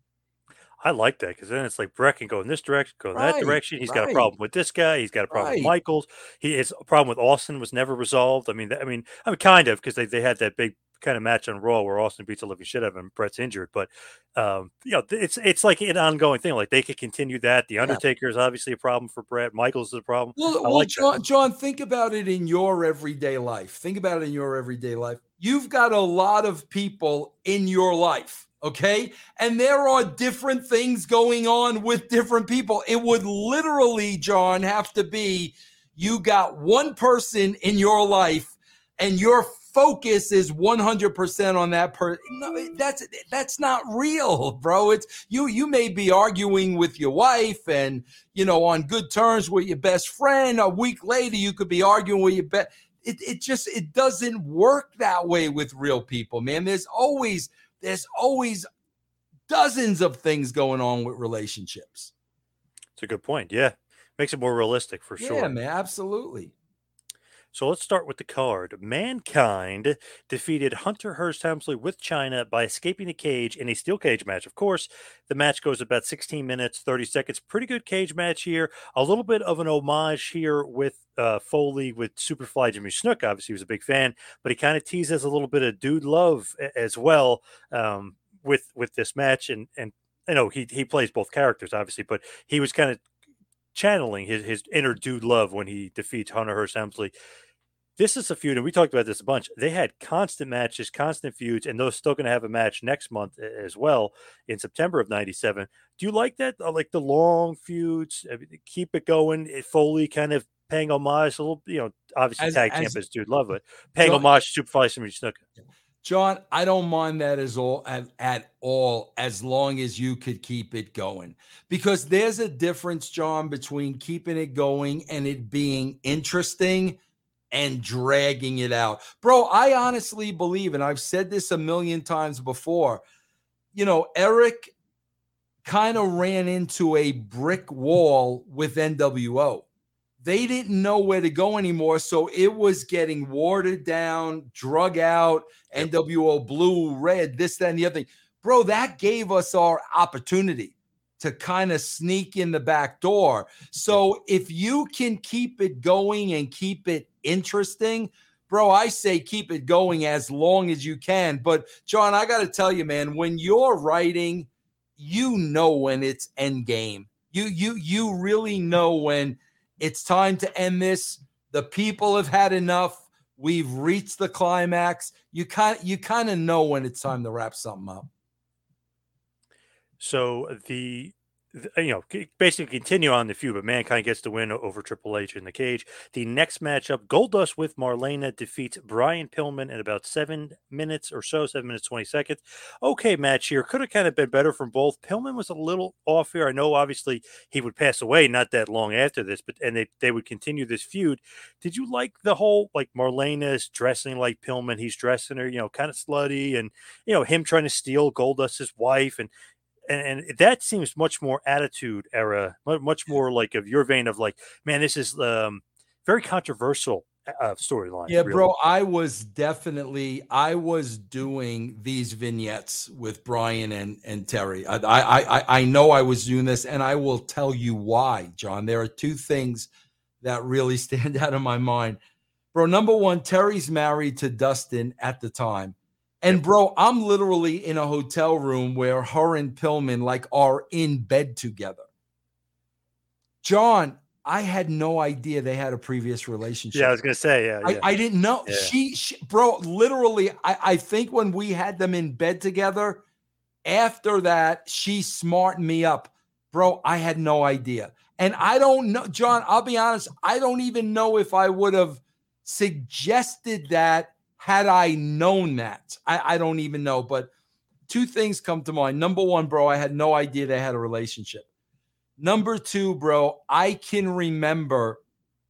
I like that because then it's like Brett can go in this direction, go in right, that direction. He's right. got a problem with this guy. He's got a problem right. with Michaels. He his problem with Austin was never resolved. I mean, I mean, I mean, kind of because they, they had that big kind of match on Raw where Austin beats the living shit out of him. Brett's injured, but um, you know, it's it's like an ongoing thing. Like they could continue that. The Undertaker is obviously a problem for Brett. Michaels is a problem. Well, well like John, John, think about it in your everyday life. Think about it in your everyday life. You've got a lot of people in your life. Okay. And there are different things going on with different people. It would literally, John, have to be you got one person in your life and your focus is one hundred percent on that person. No, that's that's not real, bro. It's you you may be arguing with your wife and, you know, on good terms with your best friend. A week later, you could be arguing with your best. It, it just it doesn't work that way with real people, man. There's always There's always dozens of things going on with relationships. It's a good point. Yeah. Makes it more realistic for sure. Yeah, man. Absolutely. So let's start with the card. Mankind defeated Hunter Hearst Helmsley with China by escaping the cage in a steel cage match. Of course, the match goes about sixteen minutes, thirty seconds. Pretty good cage match here. A little bit of an homage here with uh, Foley with Superfly Jimmy Snuka. Obviously, he was a big fan, but he kind of teases a little bit of dude love as well um, with with this match. And and I know he he plays both characters, obviously, but he was kind of channeling his, his inner Dude Love when he defeats Hunter Hearst Helmsley. This is a feud, and we talked about this a bunch. They had constant matches, constant feuds, and they're still going to have a match next month as well in September of ninety-seven. Do you like that? Like the long feuds, keep it going. Foley kind of paying homage, a little, you know, obviously as, tag champ is Dude Love, but paying John, homage to Superfly Jimmy Snuka. John, I don't mind that as all at, at all, as long as you could keep it going, because there's a difference, John, between keeping it going and it being interesting and dragging it out. Bro, I honestly believe, and I've said this a million times before, you know, Eric kind of ran into a brick wall with N W O. They didn't know where to go anymore, so it was getting watered down, drug out, N W O blue, red, this, that, and the other thing. Bro, that gave us our opportunity to kind of sneak in the back door. So if you can keep it going and keep it interesting, bro, I say keep it going as long as you can. But John, I got to tell you, man, when you're writing, you know when it's end game. You, you, you really know when it's time to end this. The people have had enough. We've reached the climax. You kind, you kind of know when it's time to wrap something up. So the, the, you know, basically continue on the feud, but Mankind gets the win over Triple H in the cage. The next matchup, Goldust with Marlena defeats Brian Pillman in about seven minutes or so, seven minutes, twenty seconds. Okay, match here. Could have kind of been better from both. Pillman was a little off here. I know, obviously, he would pass away not that long after this, but and they, they would continue this feud. Did you like the whole, like, Marlena's dressing like Pillman? He's dressing her, you know, kind of slutty, and, you know, him trying to steal Goldust's wife, and And, and that seems much more attitude era, much more like of your vein of like, man, this is um, very controversial uh, storyline. Yeah, really. Bro, I was definitely, I was doing these vignettes with Brian and, and Terry. I, I, I, I know I was doing this, and I will tell you why, John. There are two things that really stand out in my mind. Bro, number one, Terry's married to Dustin at the time. And bro, I'm literally in a hotel room where her and Pillman like are in bed together. John, I had no idea they had a previous relationship. Yeah, I was gonna say, yeah. I, yeah. I didn't know. Yeah. She, she, bro, literally, I, I think when we had them in bed together, after that, she smartened me up. Bro, I had no idea. And I don't know, John, I'll be honest, I don't even know if I would have suggested that had I known that. I, I don't even know. But two things come to mind. Number one, bro, I had no idea they had a relationship. Number two, bro, I can remember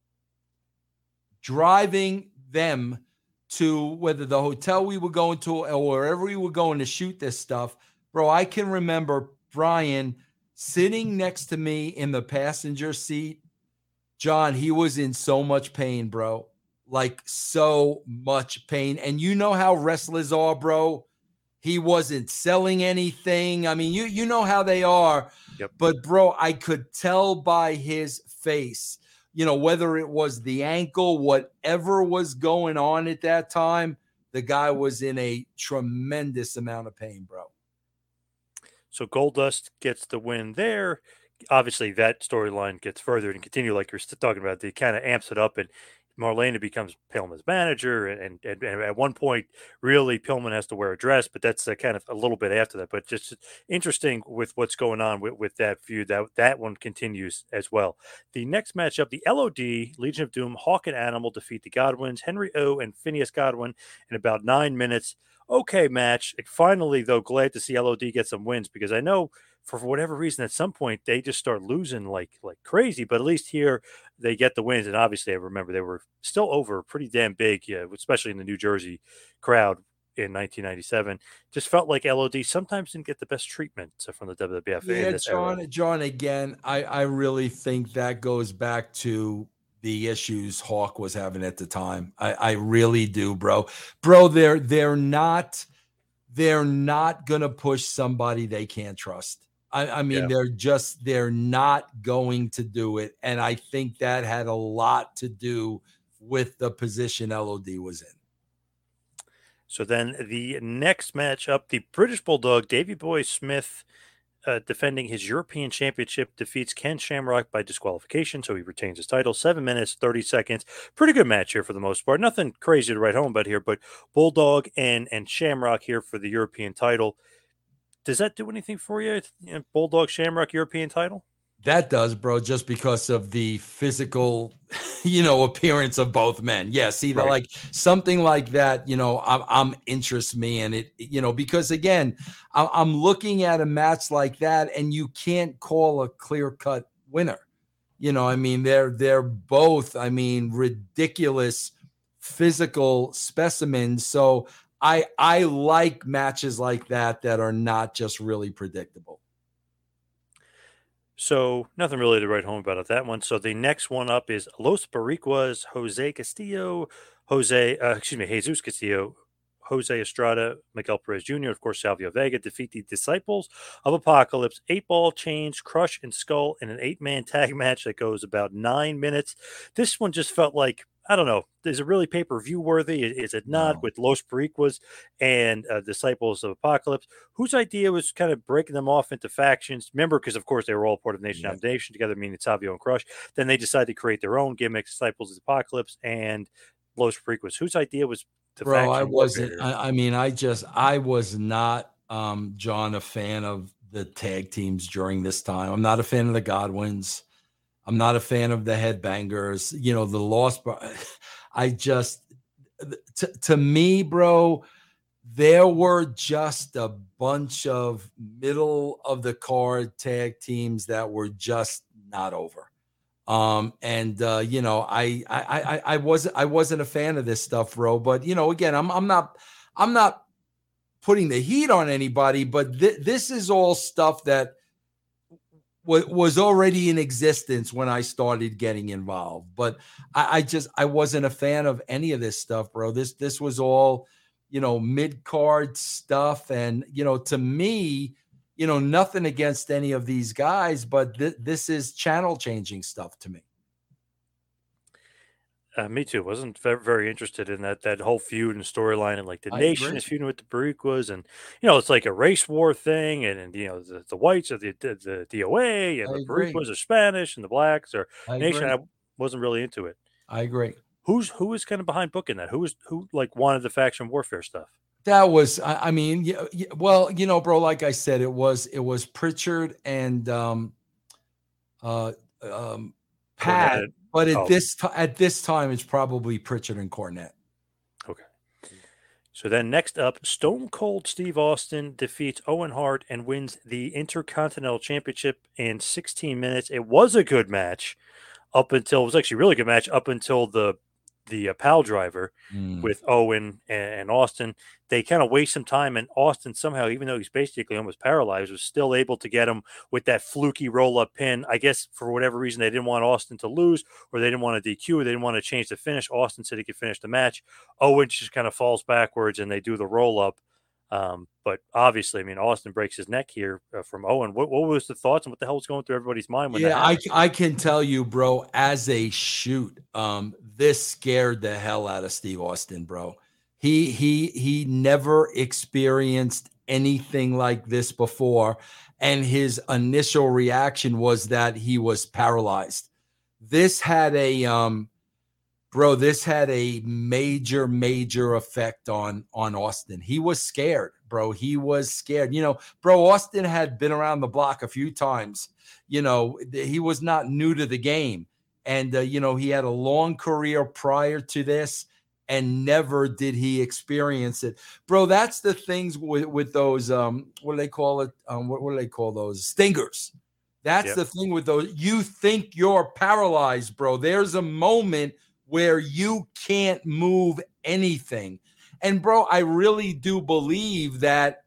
driving them to whether the hotel we were going to or wherever we were going to shoot this stuff. Bro, I can remember Brian sitting next to me in the passenger seat. John, he was in so much pain, bro. Like so much pain. And you know how wrestlers are, bro. He wasn't selling anything. I mean, you you know how they are. Yep. But, bro, I could tell by his face, you know, whether it was the ankle, whatever was going on at that time, the guy was in a tremendous amount of pain, bro. So Goldust gets the win there. Obviously, that storyline gets further and continue like you're talking about. They kind of amps it up, and Marlena becomes Pillman's manager, and, and, and at one point, really, Pillman has to wear a dress, but that's uh, kind of a little bit after that. But just interesting with what's going on with, with that feud. That that one continues as well. The next matchup, the L O D, Legion of Doom, Hawk and Animal defeat the Godwins, Henry O and Phineas Godwin in about nine minutes. Okay, match. And finally, though, glad to see L O D get some wins, because I know for whatever reason, at some point, they just start losing like like crazy. But at least here, they get the wins. And obviously, I remember they were still over pretty damn big, yeah, especially in the New Jersey crowd in nineteen ninety-seven. Just felt like L O D sometimes didn't get the best treatment from the W W F. Yeah, in this John, era. John, again, I, I really think that goes back to the issues Hawk was having at the time. I, I really do, bro. Bro, they're they're not they're not gonna push somebody they can't trust. I, I mean, yeah. they're just they're not going to do it. And I think that had a lot to do with the position L O D was in. So then the next matchup, the British Bulldog, Davey Boy Smith uh, defending his European Championship, defeats Ken Shamrock by disqualification, so he retains his title. Seven minutes, thirty seconds. Pretty good match here for the most part. Nothing crazy to write home about here, but Bulldog and, and Shamrock here for the European title. Does that do anything for you? You know, Bulldog, Shamrock, European title? That does, bro, just because of the physical, you know, appearance of both men. Yeah, see, right. like something like that, you know, I'm, I'm interests me in it, you know, because again, I'm looking at a match like that, and you can't call a clear-cut winner. You know, I mean, they're they're both, I mean, ridiculous physical specimens. So I I like matches like that that are not just really predictable. So nothing really to write home about that one. So the next one up is Los Boricuas, Jose Castillo, Jose, uh, excuse me, Jesus Castillo, Jose Estrada, Miguel Perez Junior, of course, Salvio Vega defeat the Disciples of Apocalypse, eight ball change, Crush and Skull in an eight-man tag match that goes about nine minutes. This one just felt like, I don't know, is it really pay-per-view worthy? Is it not? No. With Los Boricuas and uh, Disciples of Apocalypse, whose idea was kind of breaking them off into factions. Remember, because of course they were all part of Nation yeah. Domination together, meaning Savio and Crush. Then they decided to create their own gimmicks, Disciples of Apocalypse and Los Boricuas. Whose idea was the Bro, faction I wasn't, I, I mean, I just, I was not, um, John, a fan of the tag teams during this time. I'm not a fan of the Godwins. I'm not a fan of the Headbangers, you know, the Lost. I just, to, to me, bro, there were just a bunch of middle of the card tag teams that were just not over. Um, and, uh, you know, I, I, I, I wasn't, I wasn't a fan of this stuff, bro, but you know, again, I'm, I'm not, I'm not putting the heat on anybody, but th- this is all stuff that was already in existence when I started getting involved, but I, I just, I wasn't a fan of any of this stuff, bro. This, this was all, you know, mid-card stuff. And, you know, to me, you know, nothing against any of these guys, but th- this is channel changing stuff to me. Uh, me too. Wasn't very, very interested in that that whole feud and storyline, and like the I nation agree. is feuding with the Boricuas, and you know it's like a race war thing, and, and you know the, the whites are the, the the D O A, and I the agree. Boricuas are Spanish, and the blacks are I nation. Agree. I wasn't really into it. I agree. Who's who was kind of behind booking that? Who was who like wanted the faction warfare stuff? That was, I, I mean, yeah, yeah, well, you know, bro, like I said, it was it was Pritchard and um, uh, um, Pat. Cornette. But at oh. this t- at this time, it's probably Pritchard and Cornette. Okay. So then next up, Stone Cold Steve Austin defeats Owen Hart and wins the Intercontinental Championship in sixteen minutes. It was a good match up until, it was actually a really good match up until the the uh, pal driver mm. with Owen and, and Austin. They kind of waste some time, and Austin somehow, even though he's basically almost paralyzed, was still able to get him with that fluky roll-up pin. I guess for whatever reason they didn't want Austin to lose, or they didn't want to D Q, or they didn't want to change the finish. Austin said he could finish the match. Owen just kind of falls backwards, and they do the roll-up. Um, but obviously, I mean, Austin breaks his neck here uh, from Owen. What, what was the thoughts, and what the hell was going through everybody's mind when yeah, that happened? I, I can tell you, bro, as a shoot, um, this scared the hell out of Steve Austin, bro. He he he never experienced anything like this before, and his initial reaction was that he was paralyzed. This had a um, bro, this had a major, major effect on on Austin. He was scared, bro. He was scared. You know, bro, Austin had been around the block a few times. You know, he was not new to the game. And, uh, you know, he had a long career prior to this, and never did he experience it. Bro, that's the things with, with those, um, what do they call it? Um, what, what do they call those? Stingers. That's yep. the thing with those. You think you're paralyzed, bro. There's a moment where you can't move anything. And, bro, I really do believe that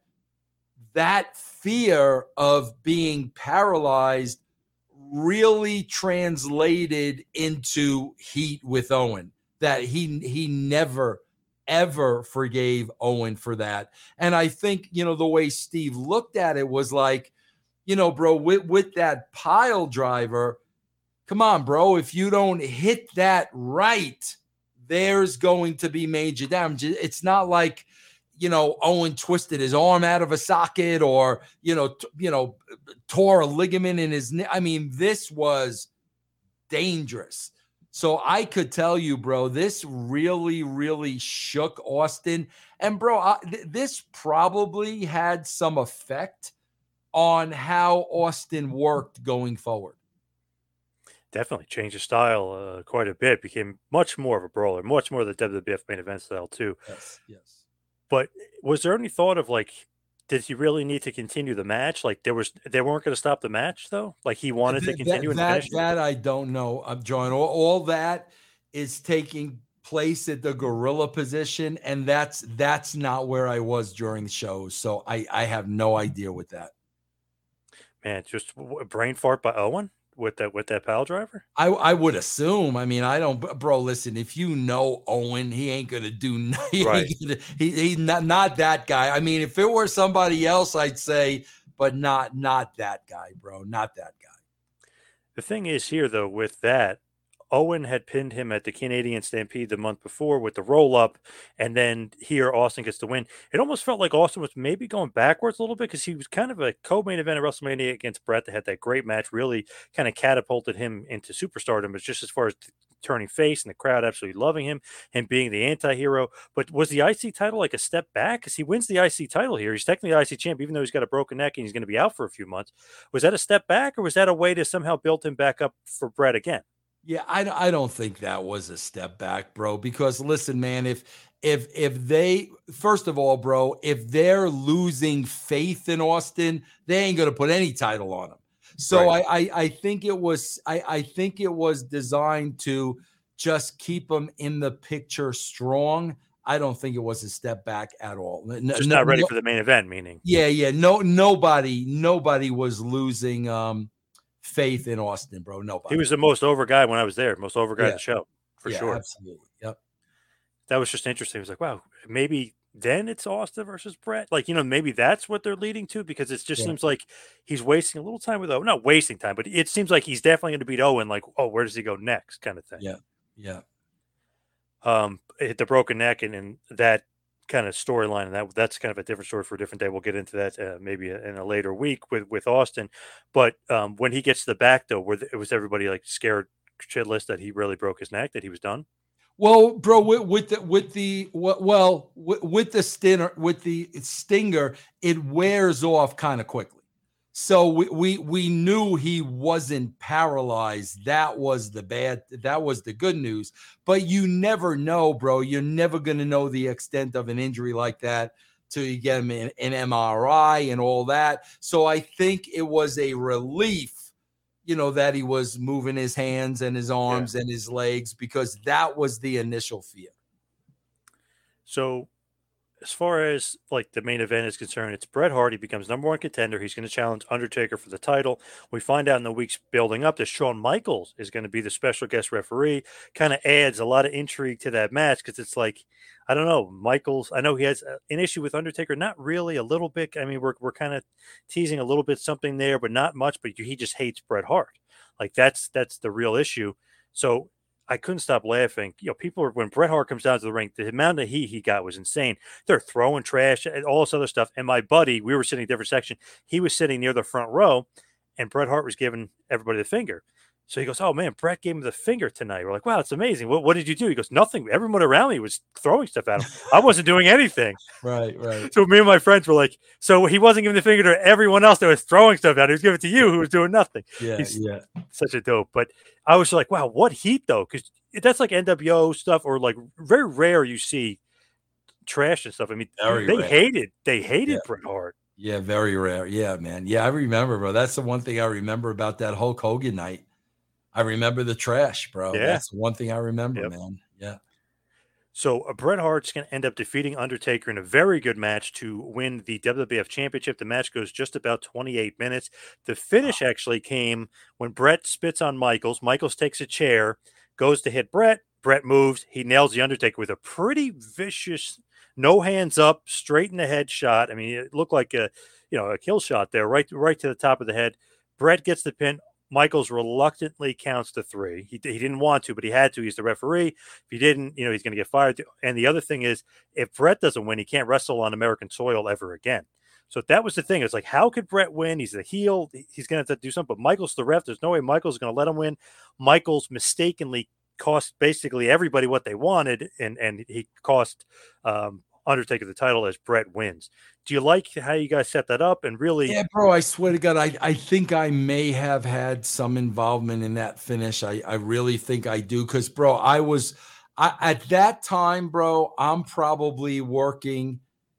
that fear of being paralyzed really translated into heat with Owen, that he he never, ever forgave Owen for that. And I think, you know, the way Steve looked at it was like, you know, bro, with, with that pile driver, come on, bro, if you don't hit that right, there's going to be major damage. It's not like, you know, Owen twisted his arm out of a socket or, you know, t- you know, tore a ligament in his knee. I mean, this was dangerous. So I could tell you, bro, this really, really shook Austin. And, bro, I, th- this probably had some effect on how Austin worked going forward. Definitely changed his style uh, quite a bit. Became much more of a brawler, much more of the W W F main event style, too. Yes, yes. But was there any thought of, like, did he really need to continue the match? Like, there was, they weren't going to stop the match, though? Like, he wanted Th- to continue that, and that, finish it? that I don't know. I'm John. All, all that is taking place at the gorilla position, and that's that's not where I was during shows. So I I have no idea with that. Man, just a brain fart by Owen with that with that pile driver? I I would assume. I mean, I don't, bro. Listen, if you know Owen, he ain't gonna do. He Right. Gonna, he, he's not not that guy. I mean, if it were somebody else, I'd say, but not not that guy, bro. Not that guy. The thing is here, though, with that, Owen had pinned him at the Canadian Stampede the month before with the roll up, and then here Austin gets the win. It almost felt like Austin was maybe going backwards a little bit because he was kind of a co-main event at WrestleMania against Bret that had that great match, really kind of catapulted him into superstardom. But just as far as turning face and the crowd absolutely loving him, him being the anti-hero. But was the I C title like a step back? Because he wins the I C title here. He's technically the I C champ, even though he's got a broken neck and he's going to be out for a few months. Was that a step back, or was that a way to somehow build him back up for Bret again? Yeah, I, I don't think that was a step back, bro. Because listen, man, if if if they first of all, bro, if they're losing faith in Austin, they ain't gonna put any title on him. So Right. I, I I think it was I I think it was designed to just keep him in the picture strong. I don't think it was a step back at all. No, Just no, not ready no, for the main event, meaning. yeah, yeah. No, nobody, nobody was losing um faith in Austin, bro. Nobody. He was the most over guy when I was there, most over guy Yeah. at the show, for yeah, sure. absolutely. Yep. That was just interesting. It was like, wow, maybe then it's Austin versus Bret. Like, you know, maybe that's what they're leading to, because it just Yeah. seems like he's wasting a little time with Owen. Not wasting time, but it seems like he's definitely going to beat Owen. Like, oh, where does he go next, kind of thing. Yeah. Yeah. Um, hit the broken neck, and, and that kind of storyline, and that that's kind of a different story for a different day. We'll get into that uh, maybe in a later week with with Austin. But um, when he gets to the back, though, where the, it was everybody like scared shitless that he really broke his neck, that he was done. Well, bro, with, with the with the well with, with the stinger with the stinger, it wears off kind of quickly. So we, we we knew he wasn't paralyzed. That was the bad. That was the good news. But you never know, bro. You're never going to know the extent of an injury like that till you get him in an M R I and all that. So I think it was a relief, you know, that he was moving his hands and his arms yeah. and his legs, because that was the initial fear. So as far as like the main event is concerned, it's Bret Hart. He becomes number one contender. He's going to challenge Undertaker for the title. We find out in the weeks building up that Shawn Michaels is going to be the special guest referee. Kind of adds a lot of intrigue to that match, because it's like, I don't know, Michaels, I know he has an issue with Undertaker, not really, a little bit. I mean, we're we're kind of teasing a little bit something there, but not much. But he just hates Bret Hart. Like that's that's the real issue. So I couldn't stop laughing. You know, people are, when Bret Hart comes down to the ring, the amount of heat he got was insane. They're throwing trash and all this other stuff. And my buddy, we were sitting in a different section. He was sitting near the front row, and Bret Hart was giving everybody the finger. So he goes, "Oh man, Bret gave him the finger tonight." We're like, "Wow, it's amazing. What what did you do?" He goes, "Nothing. Everyone around me was throwing stuff at him. I wasn't doing anything." Right, right. So me and my friends were like, "So he wasn't giving the finger to everyone else that was throwing stuff at him. He was giving it to you, who was doing nothing." Yeah, He's yeah. Such a dope. But I was like, "Wow, what heat though?" Because that's like N W O stuff, or like very rare you see trash and stuff. I mean, Very they rare. hated they hated Yeah. Bret Hart. Yeah, very rare. Yeah, man. Yeah, I remember, bro. That's the one thing I remember about that Hulk Hogan night. I remember the trash, bro. Yeah. That's one thing I remember, Yep. man. Yeah. So uh, Bret Hart's going to end up defeating Undertaker in a very good match to win the W W F Championship. The match goes just about twenty-eight minutes. The finish wow. actually came when Bret spits on Michaels. Michaels takes a chair, goes to hit Bret. Bret moves. He nails the Undertaker with a pretty vicious, no hands up, straight in the head shot. I mean, it looked like a, you know, a kill shot there, right, right to the top of the head. Bret gets the pin. Michaels reluctantly counts to three. He, he didn't want to, but he had to. He's the referee. If he didn't, you know, he's going to get fired. And the other thing is, if Bret doesn't win, he can't wrestle on American soil ever again. So that was the thing. It's like, how could Bret win? He's the heel. He's going to have to do something. But Michaels, the ref, there's no way Michaels is going to let him win. Michaels mistakenly cost basically everybody what they wanted, and, and he cost um, Undertaker the title as Bret wins. Do you like how you guys set that up? And really, yeah, bro, I swear to God, I, I think I may have had some involvement in that finish. I, I really think I do. Cause bro, I was I, at that time, bro, I'm probably working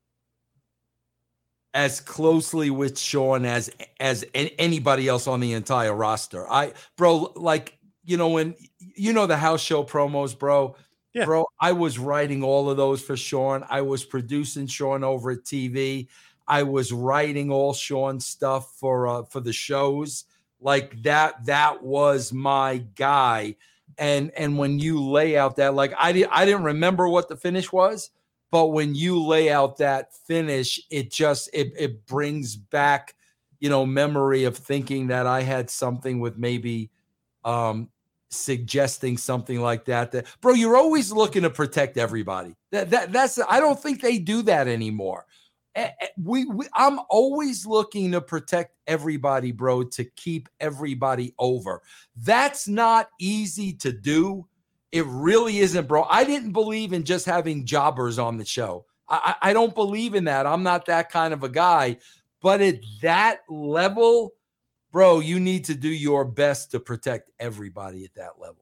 as closely with Shawn as, as anybody else on the entire roster. I, bro, like, you know, when, you know, the house show promos, bro, yeah. Bro, I was writing all of those for Shawn. I was producing Shawn over at T V. I was writing all Shawn's stuff for uh, for the shows. Like that, that was my guy. And and when you lay out that, like I didn't I didn't remember what the finish was, but when you lay out that finish, it just it it brings back, you know, memory of thinking that I had something with maybe um suggesting something like that. That bro, you're always looking to protect everybody. That that that's I don't think they do that anymore. We, we I'm always looking to protect everybody, bro, to keep everybody over. That's not easy to do. It really isn't, bro. I didn't believe in just having jobbers on the show. I, I don't believe in that. I'm not that kind of a guy. But at that level, bro, you need to do your best to protect everybody at that level.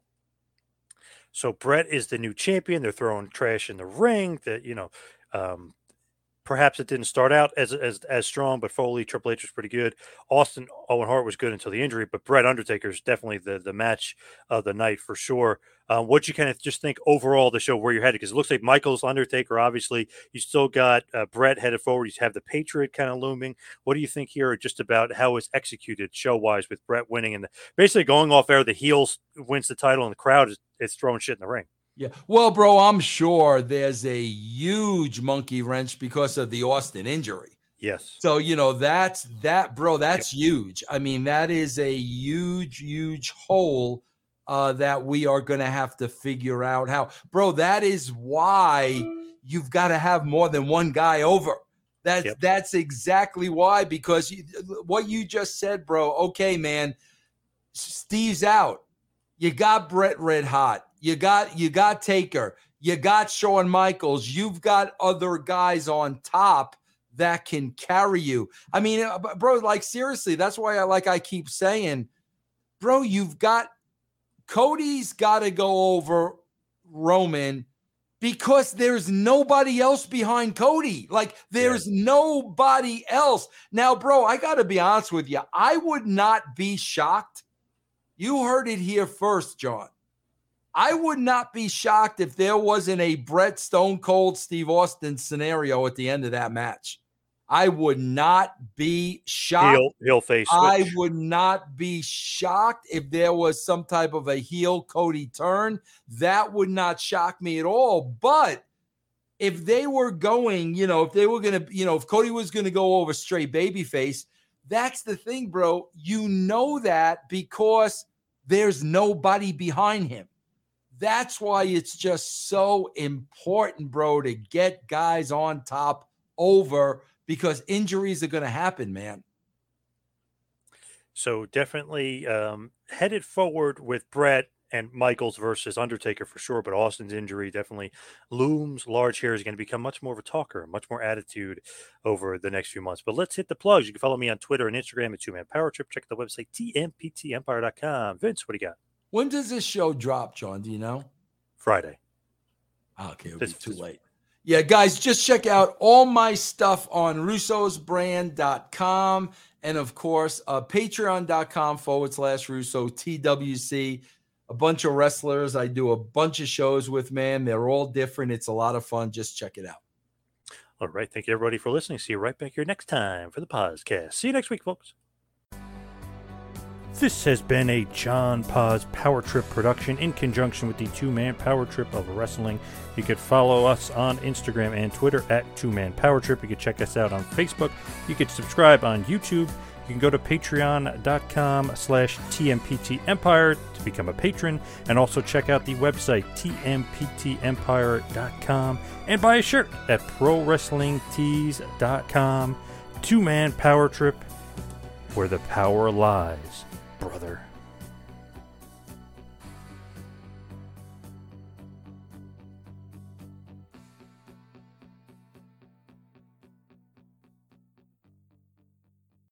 So Bret is the new champion. They're throwing trash in the ring. That you know, um, perhaps it didn't start out as as as strong, but Foley, Triple H was pretty good. Austin, Owen Hart was good until the injury, but Bret Undertaker is definitely the the match of the night for sure. Um, what you kind of just think overall the show where you're headed, because it looks like Michaels, Undertaker, obviously you still got uh, Bret headed forward. You have the Patriot kind of looming. What do you think here just about how it's executed show wise with Bret winning and the, basically going off air? The heels wins the title and the crowd is, is throwing shit in the ring. Yeah. Well, bro, I'm sure there's a huge monkey wrench because of the Austin injury. Yes. So, you know, that's that, bro, that's yep. huge. I mean, that is a huge, huge hole uh, that we are going to have to figure out how, bro, that is why you've got to have more than one guy over. That's, yep. that's exactly why, because you, what you just said, bro, okay, man, Steve's out. You got Bret Red Hot. You got you got Taker. You got Shawn Michaels. You've got other guys on top that can carry you. I mean, bro, like seriously, that's why I like I keep saying, bro, you've got Cody's got to go over Roman because there's nobody else behind Cody. Like there's yeah. nobody else. Now, bro, I got to be honest with you. I would not be shocked. You heard it here first, John. I would not be shocked if there wasn't a Bret Stone Cold Steve Austin scenario at the end of that match. I would not be shocked. Heel, heel face switch. I would not be shocked if there was some type of a heel Cody turn. That would not shock me at all. But if they were going, you know, if they were going to, you know, if Cody was going to go over straight babyface, that's the thing, bro. You know that because there's nobody behind him. That's why it's just so important, bro, to get guys on top over because injuries are going to happen, man. So definitely um, headed forward with Bret and Michaels versus Undertaker for sure, but Austin's injury definitely looms large here. Is going to become much more of a talker, much more attitude over the next few months. But let's hit the plugs. You can follow me on Twitter and Instagram at Two Man Power Trip. Check the website T M P T empire dot com. Vince, what do you got? When does this show drop, John? Do you know? Friday. Okay, it'll be too late. Yeah, guys, just check out all my stuff on russos brand dot com and, of course, uh, patreon.com forward slash Russo, T W C. A bunch of wrestlers I do a bunch of shows with, man. They're all different. It's a lot of fun. Just check it out. All right. Thank you, everybody, for listening. See you right back here next time for the podcast. See you next week, folks. This has been a John Paz Power Trip production in conjunction with the Two Man Power Trip of Wrestling. You could follow us on Instagram and Twitter at Two Man Power Trip. You could check us out on Facebook. You could subscribe on YouTube. You can go to patreon.com slash tmptempire to become a patron, and also check out the website t m p t empire dot com and buy a shirt at pro wrestling tees dot com. Two-man power trip, where the power lies, brother.